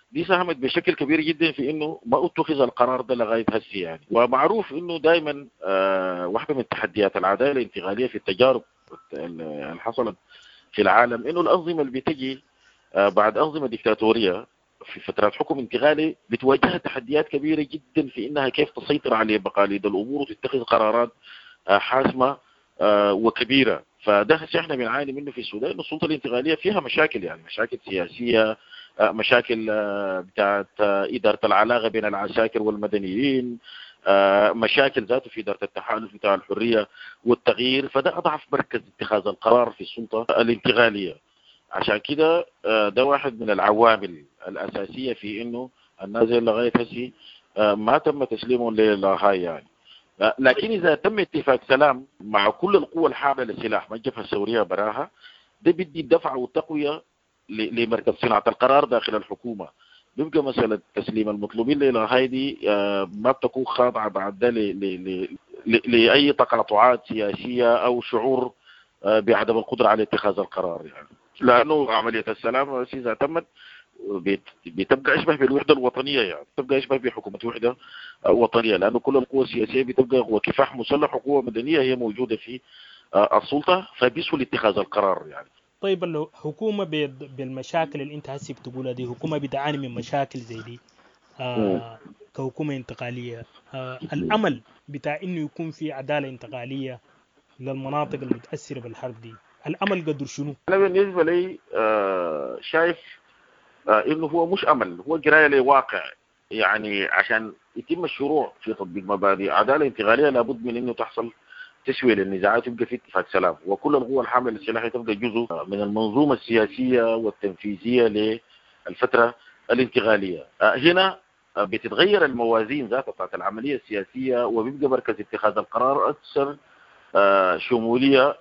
دي ساهمت بشكل كبير جدا في انه ما اتخذ القرار ده لغايه هسه يعني. ومعروف انه دائما واحده من تحديات العداله الانتقاليه في التجارب اللي حصلت في العالم انه الانظمه اللي بتجي بعد انظمه ديكتاتوريه في فترات حكم انتقالي بتواجهها تحديات كبيره جدا في انها كيف تسيطر على مقاليد الامور وتتخذ قرارات حاسمه وكبيره. فده احنا بنعاني منه في السودان، انه السلطه الانتقاليه فيها مشاكل، يعني مشاكل سياسيه، مشاكل بتاعت اداره العلاقه بين العساكر والمدنيين، مشاكل ذاته في اداره التحالف بتاع الحريه والتغيير. فده اضعف مركز اتخاذ القرار في السلطه الانتقاليه. عشان كده ده واحد من العوامل الاساسيه في انه الناس لغايه هسه ما تم تسليمهم للهاي يعني. لكن اذا تم اتفاق سلام مع كل القوى الحامله للسلاح، ما الجبهه الثوريه براها، ده بيدي دفعه وتقويه لمركز صناعه القرار داخل الحكومه. بيبقى مساله تسليم المطلوبين للهاي دي ما بتكون خاضعه بعد ده لاي تقاطعات سياسيه او شعور بعدم القدره على اتخاذ القرار يعني. لانه عمليه السلام اذا تمت بتبقى اشبه بالوحده الوطنيه، يعني بتبقى اشبه بحكومه وحده وطنيه، لانه كل القوى السياسيه بتبقى وكفاح مسلح وقوه مدنيه هي موجوده في السلطه، فبيسهل اتخاذ القرار يعني. طيب الحكومه بالمشاكل اللي انت هسه بتقولها دي، حكومه بتعاني من مشاكل زي دي كحكومه انتقاليه، الامل بتاع انه يكون في عداله انتقاليه للمناطق المتاثره بالحرب دي، الامل قدر شنو؟ انا بالنسبه لي شايف انه هو مش امل، هو قرايه لواقع. يعني عشان يتم الشروع في تطبيق مبادئ عداله انتقاليه لابد من انه تحصل تسويه للنزاعات، يبقى في اتفاق سلام، وكل القوى الحامله للسلاح تبقى جزء من المنظومه السياسيه والتنفيذيه للفتره الانتقاليه. هنا بتتغير الموازين ذاتها بتاعت العمليه السياسيه، وبيبقى مركز اتخاذ القرار اكثر شموليه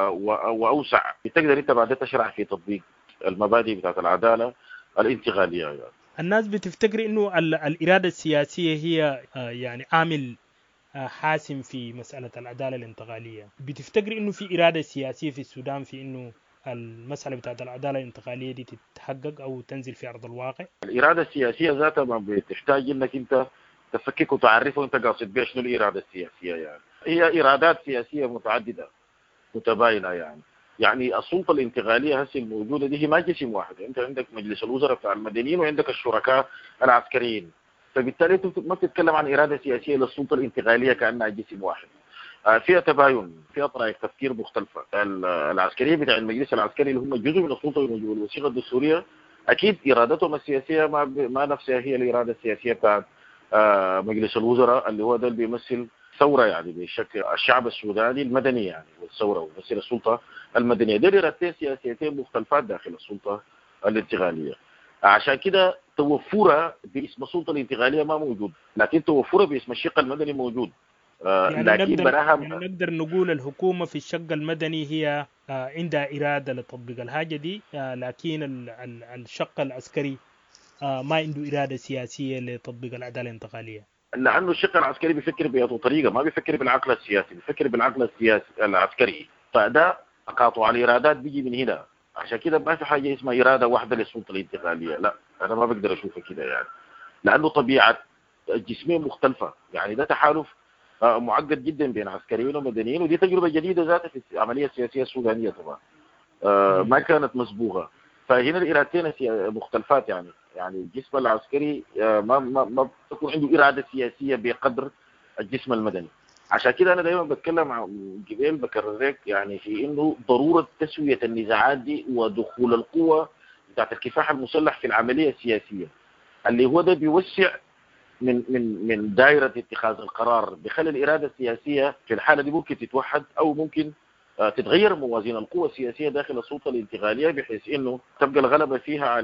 واوسع. بتقدر انت بعد تشرع في تطبيق المبادئ بتاعت العداله الانتقاليه يعني. الناس بتفتكر انه الاراده السياسيه هي يعني عامل حاسم في مساله العداله الانتقاليه، بتفتكر انه في اراده سياسيه في السودان في انه المساله بتاعت العداله الانتقاليه دي تتحقق او تنزل في ارض الواقع؟ الاراده السياسيه ذاتها ما بتحتاج انك انت تفكك وتعرفه انت قاصد بها شنو الاراده السياسيه يعني. هي ارادات سياسيه متعدده متباينه يعني السلطه الانتقاليه هسه الموجوده دي هي ما جسم واحد، انت عندك مجلس الوزراء بتاع المدنيين وعندك الشركاء العسكريين، فبالتالي انت ما بتتكلم عن اراده سياسيه للسلطه الانتقاليه كانها جسم واحد. فيها تباين، فيها طرائق تفكير مختلفه. العسكريه بتاع المجلس العسكري اللي هم جزء من السلطه والوثيقه الدستوريه اكيد ارادتهم السياسيه ما نفسها هي الاراده السياسيه بتاعت مجلس الوزراء اللي هو ده اللي بيمثل ثوره يعني بشكل الشعب السوداني المدني يعني، والثوره ومثل السلطه المدنيه. دي ارادتين سياسيتين مختلفات داخل السلطه الانتقاليه. عشان كده توفرها باسم السلطه الانتقاليه ما موجود، لكن توفرها باسم الشق المدني موجود. يعني نقدر نقول الحكومه في الشق المدني هي عندها اراده لتطبيق الحاجه دي، لكن الشق العسكري ما عنده اراده سياسيه لتطبيق العداله الانتقاليه. لانه الشق العسكري بيفكر بطريقه، ما بيفكر بالعقل السياسي، بيفكر بالعقل السياسي العسكري. فده تقاطع الارادات بيجي من هنا. عشان كده ما في حاجه اسمها اراده واحده للسلطه الانتقاليه، لا انا ما بقدر اشوفها كده يعني، لانه طبيعه الجسمين مختلفه. يعني ده تحالف معقد جدا بين عسكريين ومدنيين، ودي تجربه جديده ذاتها في العمليه السياسيه السودانيه طبعا ما كانت مسبوقه. فهنا الارادتين مختلفات يعني الجسم العسكري ما تكون عنده اراده سياسيه بقدر الجسم المدني. عشان كده انا دايما بتكلم عن جبال بكررك يعني في انه ضروره تسويه النزاعات دي ودخول القوى بتاعت الكفاح المسلح في العمليه السياسيه، اللي هو ده بيوسع من دائره اتخاذ القرار، بخلي الاراده السياسيه في الحاله دي ممكن تتوحد او ممكن تتغير موازين القوى السياسيه داخل السلطه الانتقاليه بحيث انه تبقى الغلبه فيها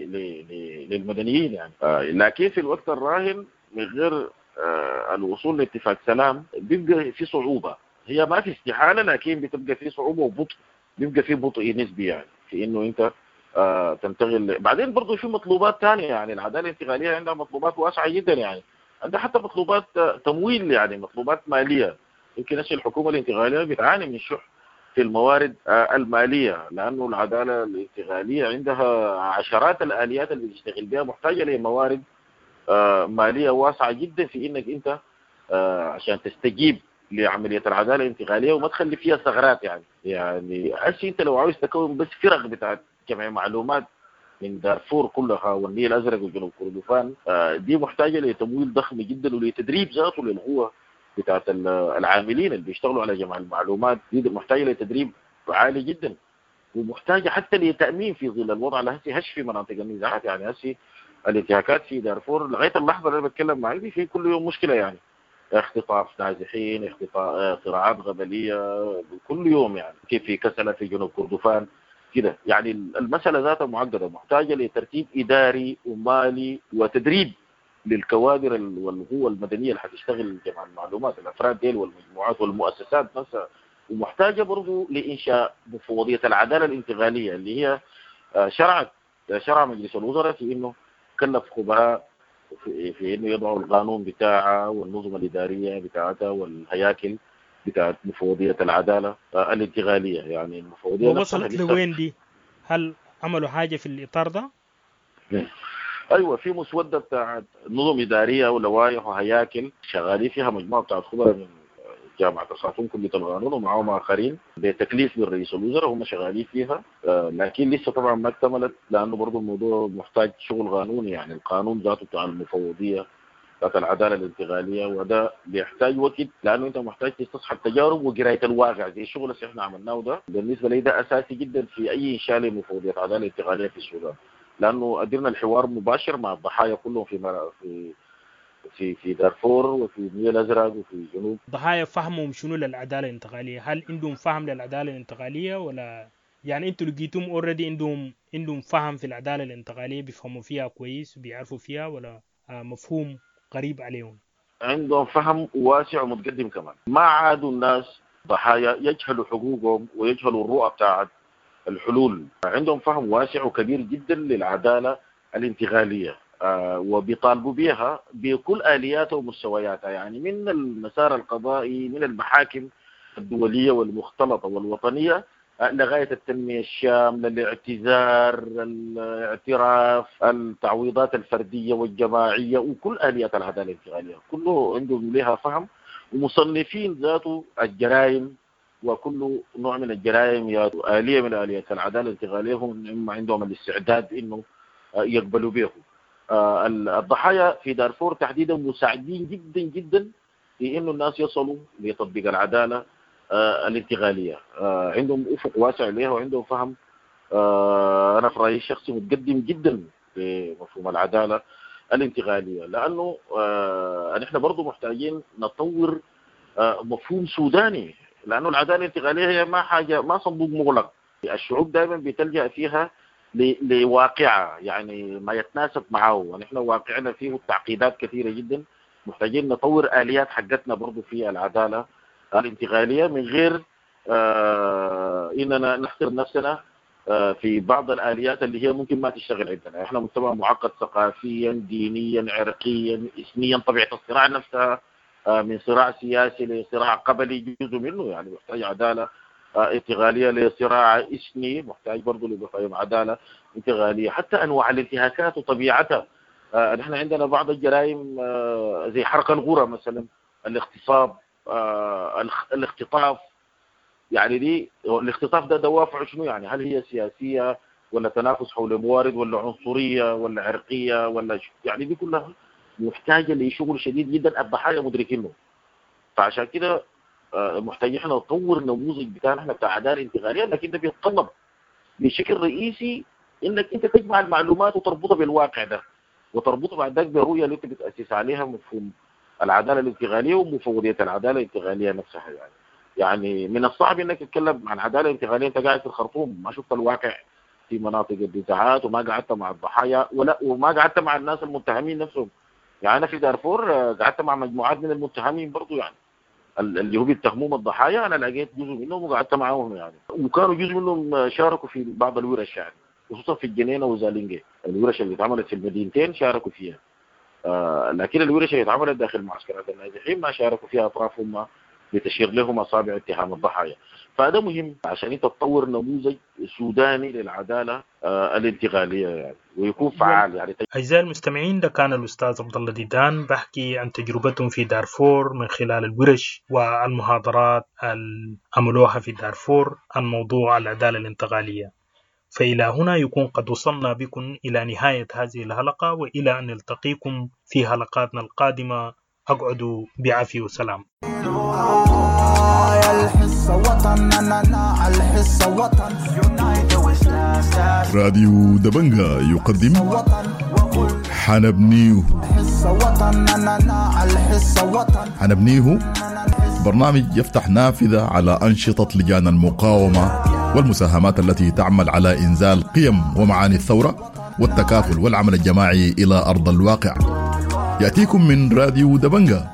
للمدنيين يعني. لكن في الوقت الراهن من غير الوصول لاتفاق سلام بيبقى في صعوبه، هي ما في استحاله لكن بتبقى في صعوبه وبطء، بيبقى في بطء نسبي يعني في انه انت تنتقل. بعدين برضه في مطلوبات ثانيه يعني، العداله الانتقاليه عندها مطلوبات واسعه جدا يعني، عندها حتى مطلوبات تمويل يعني، مطلوبات ماليه. يمكن الحكومه الانتقاليه بتعاني من الشح في الموارد المالية، لأنه العدالة الانتقالية عندها عشرات الآليات اللي بتشتغل بها، محتاجة لموارد مالية واسعة جدا في إنك أنت عشان تستجيب لعملية العدالة الانتقالية وما تخلي فيها ثغرات. يعني هسي أنت لو عاوز تكون بس فرق بتاعت جمع معلومات من دارفور كلها والنيل الأزرق وجنوب كردفان، دي محتاجة لتمويل ضخم جدا ولتدريب ذاته للقوة بتاعت العاملين اللي بيشتغلوا على جمع المعلومات، دي محتاجة لتدريب عالي جدا، ومحتاجة حتى لتأمين في ظل الوضع اللي هسي هش في مناطق النزاعات. يعني هسي الانتهاكات في دارفور لغاية اللحظة اللي أنا بتكلم معك دي في كل يوم مشكلة، يعني اختطاف نازحين، صراعات غبلية كل يوم، يعني كيف في كسلة في جنوب كردفان كده. يعني المسألة ذاتها معقدة، محتاجة لترتيب إداري ومالي وتدريب للكوادر والقوى المدنية اللي حتشتغل جمع المعلومات، الأفراد ديل والمجموعات والمؤسسات نفسها. ومحتاجة برضو لإنشاء مفوضية العدالة الانتقالية اللي هي شرع مجلس الوزراء في إنه كلف خبراء في إنه يضعوا القانون بتاعها والنظم الإدارية بتاعتها والهياكل بتاعت مفوضية العدالة الانتقالية. يعني المفوضية ووصلت لوين دي؟ هل عملوا حاجة في الإطار ده؟ أيوة، في مسودة بتاعت نظم إدارية ولوائح وهياكل شغالين فيها مجموعة بتاعت خبراء من جامعة الخرطوم كلية القانون ومعهم آخرين بتكليف من رئيس الوزراء، هم شغالين فيها، لكن لسه طبعا ما اكتملت لأنه برضو الموضوع محتاج شغل قانوني. يعني القانون ذاته بتاع المفوضية بتاعت العدالة الانتقالية، وده بيحتاج وقت لأنه أنت محتاج تستصحب التجارب وقراية الواقع زي الشغل اللي احنا عملناه ده. بالنسبة لي ده أساسي جدا في أي إنشاء لمفوضية عدالة انتقالية في السودان، لأنه قدرنا الحوار مباشر مع الضحايا كلهم في دارفور وفي النيل الأزرق وفي جنوب. ضحايا فهمهم شنو للعدالة الانتقالية؟ هل عندهم فهم للعدالة الانتقالية ولا يعني انتوا لقيتم اوريدي عندهم فهم في العدالة الانتقالية، بيفهموا فيها كويس وبيعرفوا فيها، ولا مفهوم قريب عليهم؟ عندهم فهم واسع ومتقدم كمان. ما عادوا الناس ضحايا يجهلوا حقوقهم ويجهلوا الرؤى بتاعت الحلول، عندهم فهم واسع وكبير جدا للعدالة الانتقالية، وبيطالبوا بها بكل آلياتها ومستوياتها، يعني من المسار القضائي، من المحاكم الدولية والمختلطة والوطنية، لغاية التنمية الشاملة، الاعتذار، الاعتراف، التعويضات الفردية والجماعية، وكل آليات العدالة الانتقالية كله عندهم لها فهم. ومصنفين ذاته الجرائم وكل نوع من الجرائم يا آلية من آليات العدالة الانتقالية هم عندهم الاستعداد إنه يقبلوا به. الضحايا في دارفور تحديدا مساعدين جدا جدا في إنه الناس يصلوا لتطبيق العدالة الانتقالية، عندهم أفق واسع لها وعندهم فهم. أنا في رأيي الشخصي متقدم جدا في مفهوم العدالة الانتقالية، لأنه نحن برضو محتاجين نطور مفهوم سوداني، لأنه العدالة الانتقالية هي ما صندوق مغلق. الشعوب دائما بتلجأ فيها لواقعها، يعني ما يتناسب معه، ونحن واقعنا فيه تعقيدات كثيرة جدا. محتاجين نطور آليات حقتنا برضو في العدالة الانتقالية من غير إننا نحصر نفسنا في بعض الآليات اللي هي ممكن ما تشتغل عندنا. احنا مجتمع معقد ثقافيا، دينيا، عرقيا، اسميا، طبيعة الصراع نفسها من صراع سياسي لصراع قبلي جزء منه، يعني محتاج عدالة انتقالية. لصراع إثني محتاج برضو لمفاهيم عدالة انتقالية. حتى أنواع الانتهاكات وطبيعتها، نحن عندنا بعض الجرائم زي حرق الغرة مثلا، الاغتصاب، الاختطاف. يعني دي الاختطاف ده دوافعه شنو؟ يعني هل هي سياسية ولا تنافس حول موارد ولا عنصرية ولا عرقية ولا يعني دي كلها محتاجة لشغل شديد جدا الضحايا مدركينه. فعشان كده محتاجين احنا نطور نموذج بتاعنا احنا بتاع عدالة انتقالية، لكن ده بيتطلب بشكل رئيسي انك انت تجمع المعلومات وتربطها بالواقع ده، وتربطها بعد ذلك بالرؤية اللي انت بتأسس عليها مفهوم العدالة الانتقالية ومفوضية العدالة الانتقالية نفسها. يعني من الصعب انك تتكلم عن عدالة انتقالية انت قاعد في الخرطوم، ما شفت الواقع في مناطق النزاعات، وما قعدت مع الضحايا وما قعدت مع الناس المتهمين نفسهم. يعني انا في دارفور قعدت مع مجموعات من المتهمين برضو، يعني اللي هو بيتهمون الضحايا انا لقيت جزء منهم وقعدت معاهم، يعني وكانوا جزء منهم شاركوا في بعض الورش، يعني خصوصا في الجنينة وزالينجي، الورش اللي اتعملت في المدينتين شاركوا فيها. لكن الورش اللي اتعملت داخل معسكرات النازحين ما شاركوا فيها اطراف هم بتشير لهم أصابع اتهام الضحايا. فهذا مهم عشان انت تطور نموذج سوداني للعدالة الانتقالية يعني، ويكون فعال يعني. أعزائي المستمعين، ده كان الأستاذ عبد الله ديدان بحكي عن تجربتهم في دارفور من خلال الورش والمحاضرات اللي عملوها في دارفور عن موضوع العدالة الانتقالية. فإلى هنا يكون قد وصلنا بكم إلى نهاية هذه الحلقة، وإلى أن نلتقيكم في حلقاتنا القادمة. أقعدوا بعافية وسلام. راديو دبنجا يقدم حنبنيه. حنبنيه برنامج يفتح نافذة على أنشطة لجان المقاومة والمساهمات التي تعمل على إنزال قيم ومعاني الثورة والتكافل والعمل الجماعي إلى أرض الواقع. يأتيكم من راديو دبنجا.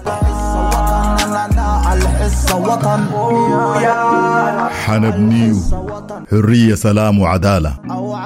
حنبنيه حرية سلام وعدالة.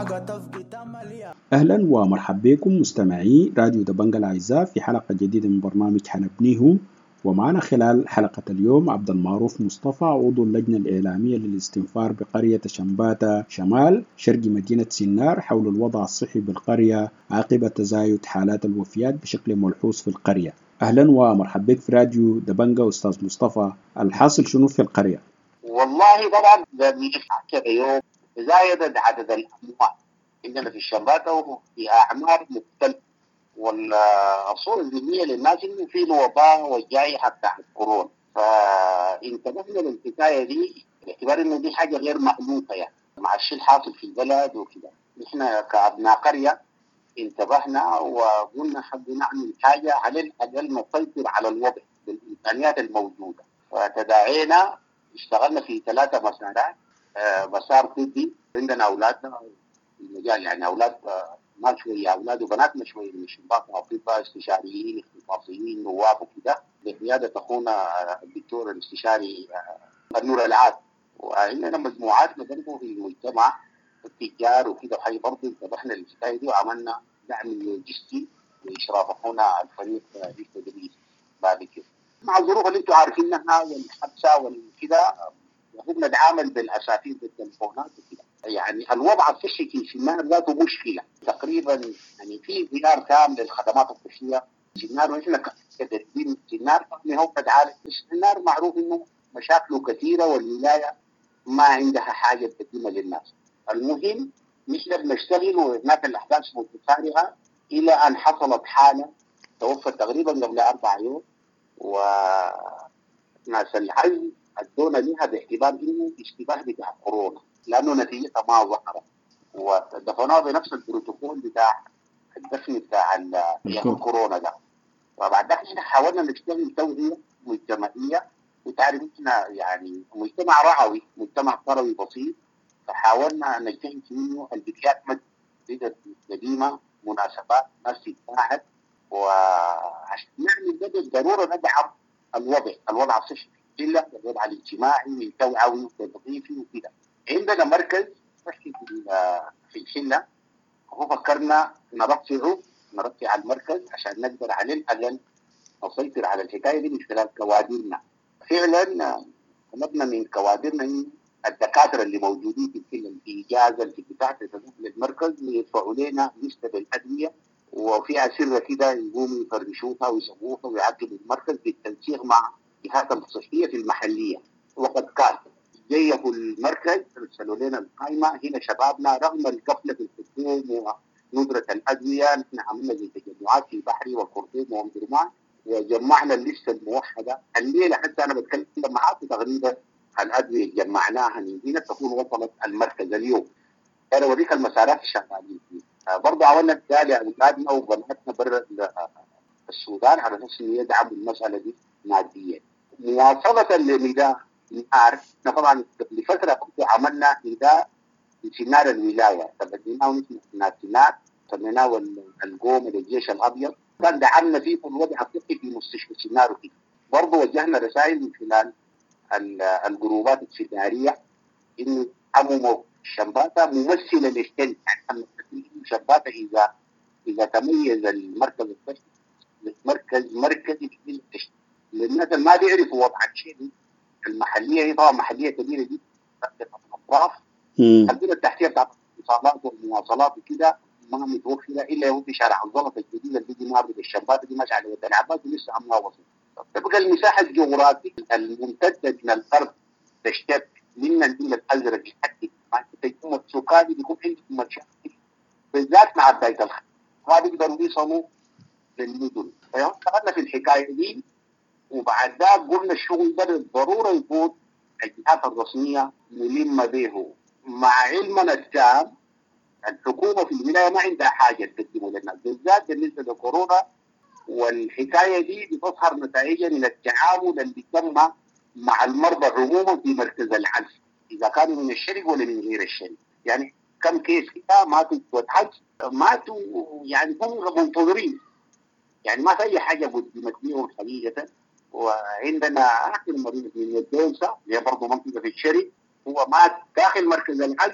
أهلا ومرحبا بكم مستمعي راديو دبنجا الأعزاء في حلقة جديدة من برنامج حنبنيه. ومعنا خلال حلقة اليوم عبد المعروف مصطفى، عضو اللجنة الإعلامية للاستنفار بقرية شمباتة شمال شرق مدينة سنار، حول الوضع الصحي بالقرية عقب تزايد حالات الوفيات بشكل ملحوظ في القرية. أهلا ومرحبا بك في راديو دبنجا أستاذ مصطفى. الحاصل شنو في القرية؟ والله طبعا ده كذا يوم زايد عدد الأموات عندنا في الشمباتة وفي أعمار مختلفة، والأصول الذهنية للناس إنه في وباء والجائحة بتاع الكورونا، فانتبهنا للحكاية دي باعتبار إنه دي حاجة غير مألوفة يعني مع الشيء الحاصل في البلد وكده. نحن كأبناء قرية انتبهنا وقلنا حبنا نعمل حاجة على الأقل نسيطر على الوضع بالإمكانيات الموجودة، فتداعينا اشتغلنا في 3 مسارات. مسار طبي، عندنا أولادنا في المجال يعني أولاد ما شوية أولاد وبناتنا شوية من الشباب، أطباء استشاريين اختصاصيين نواب وكده بقيادة أخونا الدكتور الاستشاري النور العاد. وعندنا مجموعات برضه في المجتمع التجار وكده وحي برضه انتبهنا للحكاية دي وعملنا دعم لوجستي بإشراف أخونا الفريق للتدريس. بعد كده مع الظروف اللي انتم عارفينها والحبسة والكده المفروض نتعامل بالأساتذة بالتليفونات وكده. يعني الوضع الصحي في سنار ذاته مشكلة تقريبا، يعني في غيار تام للخدمات الصحية في سنار، ونحن كتدريب سنار هو كتعالج. سنار معروف إنه مشاكله كثيرة والولاية ما عندها حاجة تقدمها للناس. المهم نحن بنشتغل وهناك الأحداث متسارعة إلى أن حصلت حالة توفت تقريبا قبل 4 يوم، وناس العزل ادونا لها باعتبار انه اشتباه بتاع كورونا لانه نتيجتها ما ظهرت، ودفنوها بنفس البروتوكول بتاع الدفن بتاع الكورونا ده. وبعد ذلك احنا حاولنا نشتغل توعيه مجتمعيه، وتعرف احنا يعني مجتمع رعوي مجتمع ثروي بسيط، فحاولنا نجتهد منه البدايات قديمه مناسبات ناس تساعد، وعشان نعمل ده بالضروره ندعم الوضع الصحي إلا الوضع الاجتماعي والتوعوي والتوظيفي وكده. عندنا مركز صحي في الحلة، هو فكرنا نرفع المركز عشان نقدر على الأقل نسيطر على الحكاية دي من خلال كوادرنا. فعلا طلبنا من كوادرنا الدكاترة اللي موجودين في الحلة في إجازة في بتاعة المركز يدفعوا لنا لستة بالأدوية وفيها سر كده يقوموا يفرشوها ويسووها ويعقبوا المركز بالتنسيق مع الجهات الصحية في المحلية. وقد كان جيفوا المركز رسلوا لنا القائمة هنا شبابنا رغم القفلة في الحكوم وندرة الأدوية نحن عملنا زي تجمعات في بحري والخرطوم ومدرمان وجمعنا الليستة الموحدة الليلة. حتى أنا بتكلم معاكم تقريبا الأدوية جمعناها من هنا تكون وصلت المركز اليوم. أنا أوريك المسارات الشغالين فيها. برضه عملنا رسالة أولادنا وبناتنا برا السودان على أساس إنه يدعموا المسألة دي ماديا. مواصلة لنداء نار، طبعا لفترة كنت عملنا نداء في سنار الولاية، تبديناه نحن سنار سميناه القوم للجيش الأبيض، كان دعمنا فيه في الوضع الصحي في مستشفى سنار وكده. برضه وجهنا رسائل من خلال الجروبات السنارية إنه أمو شمباتة ممثلة للشن، يعني شمباتة إذا تميز المركز الصحي مركزي للناس اللي ما بيعرفوا وضع الشيء المحليه هي طبعا محليه كبيره جدا الاطراف. البنيه التحتيه بتاعت الاتصالات والمواصلات وكده ما متوفره الا هو في شارع الزلط الجديد اللي بيجي مارد الشباب دي ماشي على ود العباس لسه عملها وسط. تبقى المساحه الجغرافيه الممتده من الغرب للشرق من النيل الازرق لحد التجمع السكاني بيكون عندهم مشاكل بالذات مع بدايه الخير ما بيقدروا يصلوا للمدن. فاشتغلنا في الحكايه دي وبعد ذلك قلنا الشغل ده بالضروره يكون الجهات الرسميه ملمه به. مع علمنا التام الحكومه في الولايه ما عندها حاجه تقدمه للناس بالذات بالنسبه لكورونا، والحكايه دي بتظهر نتائجها من التعامل اللي تم مع المرضى عموما في مركز العزل اذا كانوا من الشرق ولا من غير الشرق. يعني كم كيس كده ماتوا وتحج ماتوا يعني هم منتظرين، يعني ما في اي حاجه قدمت لهم حقيقه. وعندنا اخر مريض من الدوسه اللي هي برضه منطقه في الشرق هو مات داخل مركز العزل،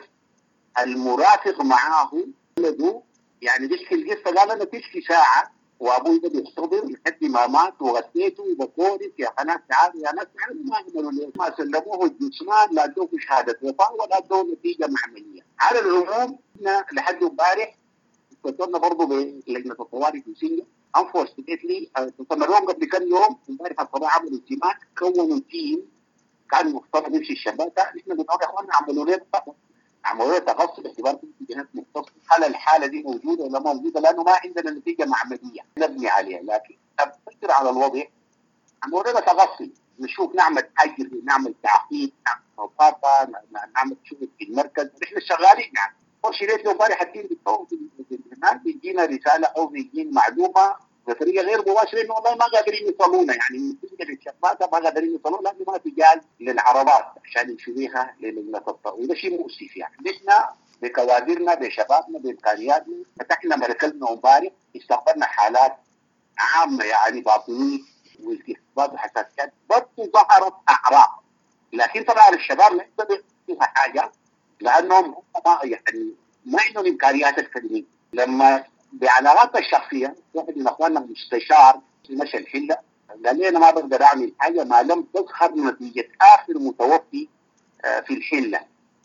المرافق معاه ولده يعني بيحكي القصه قال انا تشكي ساعه وابوي ده بيحتضر لحد ما مات وغسيته وبكورك يا ناس تعالوا يا ناس تعالوا ما عملوا ليه ما سلموه الجثمان لا ادوه شهاده وفاه ولا ادوه نتيجه معمليه. على العموم احنا لحد امبارح اتصلنا برضه بلجنه الطوارئ في سينجا انفورستيتلي اتصلنا لهم قبل كم يوم. امبارح الصباح عملوا اجتماع كونوا تيم كان مفترض يمشي الشباب احنا بنقول يا اخوانا عملوا ليه عمليه تخصص باعتبار في جهات مختصه هل الحاله دي موجوده ولا ما موجوده لانه ما عندنا نتيجه معمليه نبني عليها. لكن نفكر على الوضع عمليه تخصص نشوف نعمل حجر نعمل تعقيد نعمل مصافه نعمل شغل في المركز احنا شغالين يعني. ورشيت له امبارح التيم الناس بيجينا رساله او بيجينا معلومه بطريقه غير مباشره انه والله ما قادرين يوصلونا يعني نتيجه للشباب ما قادرين يوصلونا لانه ما في جال للعربات عشان يشوفيها للجنه التطوير وده شيء مؤسف يعني. نحن بكوادرنا بشبابنا بامكانياتنا فتحنا مركزنا امبارح استقبلنا حالات عامه يعني باطنيه والتهابات وحساسيات برضه ظهرت اعراض لكن طبعا الشباب ما يقدروا فيها حاجه لانهم ما يعني ما عندهم امكانيات الفنيه. لما بعلاقاتنا الشخصيه واحد من اخواننا مستشار في مشى الحله قال لي انا ما بقدر اعمل حاجه ما لم تظهر نتيجه اخر متوفي في الحله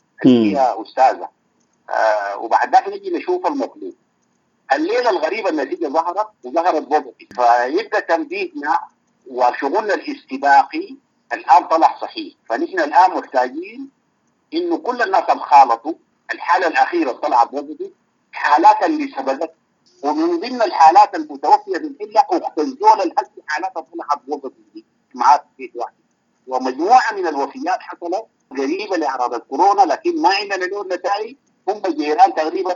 هي استاذه وبعد ذلك نجي نشوف المطلوب. الليله الغريبه النتيجه ظهرت وظهرت بوضعي فيبدا تنبيهنا وشغلنا الاستباقي الان طلع صحيح. فنحن الان محتاجين انه كل الناس الخالطوا الحاله الاخيره طلعت بوضعي حالات اللي سبقت ومن ضمن الحالات المتوفيه في الحله اخت الزول الهز حالات طلعت بوضعي معاه في بيت واحد ومجموعه من الوفيات حصلت قريبه لاعراض الكورونا لكن ما عندنا له نتائج هم جيران تقريبا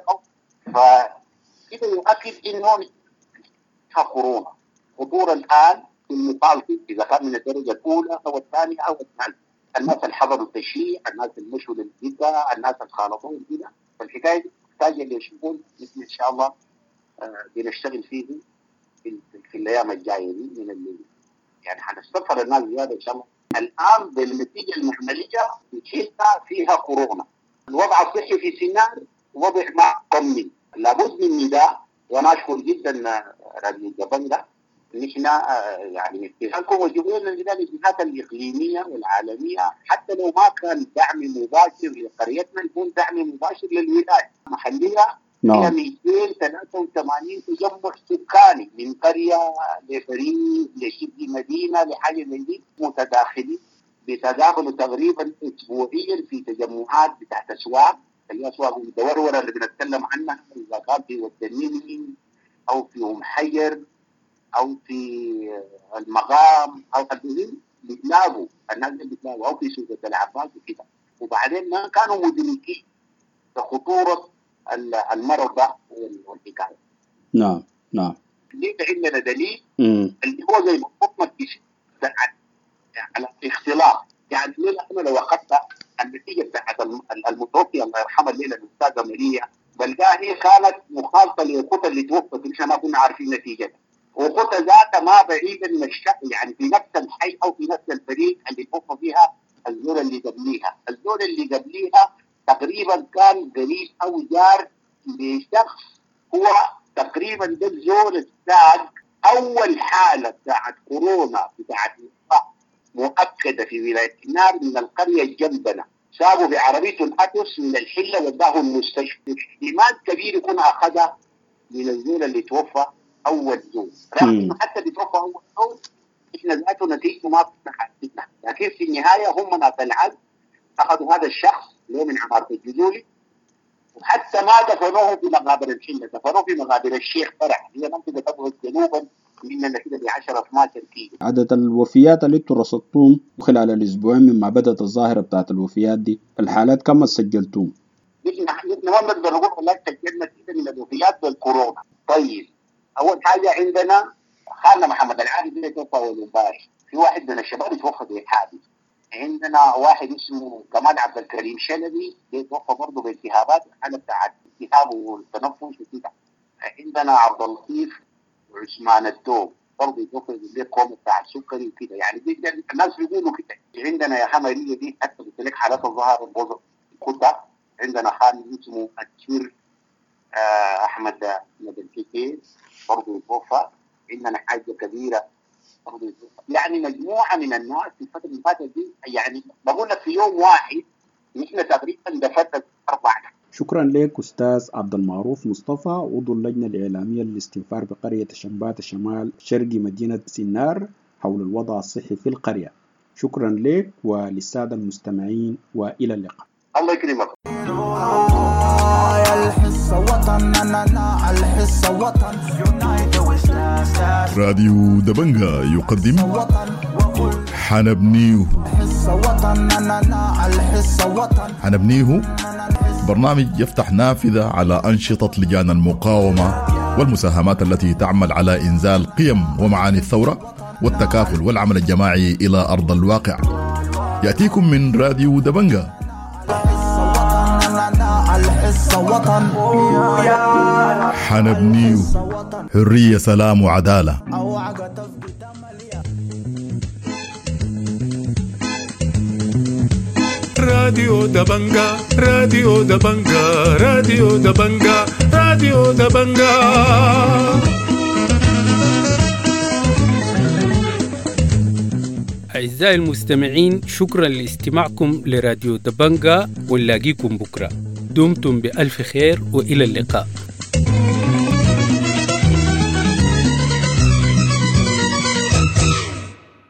كده يؤكد انه كورونا خطوره الان في المطالب اذا كان من الدرجه الاولى او الثانيه او الثالثه. الناس اللي حضروا التشييع الناس اللي مشوا للجده الناس اللي خالطوا كده فالحكايه دي محتاجه لشغل مثل ان شاء الله بنشتغل فيه في الايام الجايه دي من الليل يعني حنستفر الناس زياده ان شاء الله. الان بالنتيجه المعمليه بتشيلها فيها كورونا. الوضع الصحي في سينار وضع ما طمن لابد من نداء وانا اشكر جدا راديو دبنجا نحن يعني اتفاقكم وجبنا النداء للجهات الاقليميه والعالميه حتى لو ما كان دعم مباشر لقريتنا يكون دعم مباشر للولايه محليه. هي 283 تجمع سكاني من قريه لفريق لشبه مدينه لحاجه زي دي متداخلين بيتداخلوا تقريبا اسبوعيا في تجمعات بتاعت اسواق الاسواق المدوره اللي بنتكلم عنها اذا كان في والدنيني او في محير او في المقام او المهم بيتلاقوا الناس اللي بيتلاقوا او في سوق العباس وكده وبعدين ما كانوا مدركين بخطوره المرض ده والحكايه. نعم ليه عندنا دليل اللي هو زي ما حكمت على الاختلاط يعني انا لو اخذت النتيجه بتاعت المتوفي الله يرحمها الليله الاستاذه مريا بلقاها هي كانت مخالطه للقطه اللي توفت احنا ما كنا عارفين نتيجتها وقطه ذاتها ما بعيده من يعني في نفس الحي او في نفس الفريق اللي توفى فيها الزول اللي قبليها تقريبا كان قريب او جار لشخص هو تقريبا ده الزول الساق اول حاله بتاعت كورونا بتاعت مؤكدة في ولاية النار من القرية جنبنا، سابوا بعربية الأتوس من الحلة وداه المستشفى. احتمال كبير يكون أخذها من الزول اللي توفى أول زول، رغم إنه حتى اللي توفى أول زول إحنا ذاته نتيجته ما بتحددنا، لكن في النهاية هم ناس العدل أخذوا هذا الشخص اللي هو من عمارة الجزولي، وحتى ما دفنوه في مقابر الحلة، دفنوه في مقابر الشيخ فرح، هي منطقة تبعد جنوبا مننا كده ب 10-12 كيلو. عدد الوفيات اللي انتوا رصدتوهم خلال الاسبوعين مما بدات الظاهره بتاعت الوفيات دي، الحالات كم سجلتوهم؟ نحن ما نقدر نقول والله سجلنا كده من الوفيات بالكورونا. طيب اول حاجه عندنا خالنا محمد العارف اللي توفى امبارح، في واحد من الشباب توفى بحادث. عندنا واحد اسمه كمال عبد الكريم شلبي توفى برضه بالتهابات، الحاله بتاعت التهاب والتنفس وكده. عندنا عبد اللطيف وعثمان الدوب برضه يتوفى بالكوم بتاع السكري وكده. يعني دي الناس بيقولوا كده. عندنا يا حمريه دي حتى قلت لك حالات الظهر البوظه كده. عندنا خان اسمه الشير احمد الكيكي برضه يتوفى. عندنا حاجه كبيره برضه يتوفى. يعني مجموعه من الناس في الفتره اللي فاتت دي، يعني بقول لك في يوم واحد نحن تقريبا دفننا 4. شكرا لك أستاذ عبد المعروف مصطفى، عضو اللجنة الإعلامية للاستنفار بقرية شمبات الشمال شرقي مدينة سنار حول الوضع الصحي في القرية. شكرا لك وللسادة المستمعين وإلى اللقاء. الله يكرمك. راديو دبنجا يقدم حنبنيه. حنبنيه برنامج يفتح نافذة على أنشطة لجان المقاومة والمساهمات التي تعمل على إنزال قيم ومعاني الثورة والتكافل والعمل الجماعي إلى أرض الواقع. يأتيكم من راديو دبنجا. حنبنيه حرية سلام وعدالة. راديو دبنجا راديو دبنجا راديو دبنجا راديو دبنجا. أعزائي المستمعين، شكرا لاستماعكم لراديو دبنجا، ونلاقيكم بكرة. دمتم بألف خير وإلى اللقاء.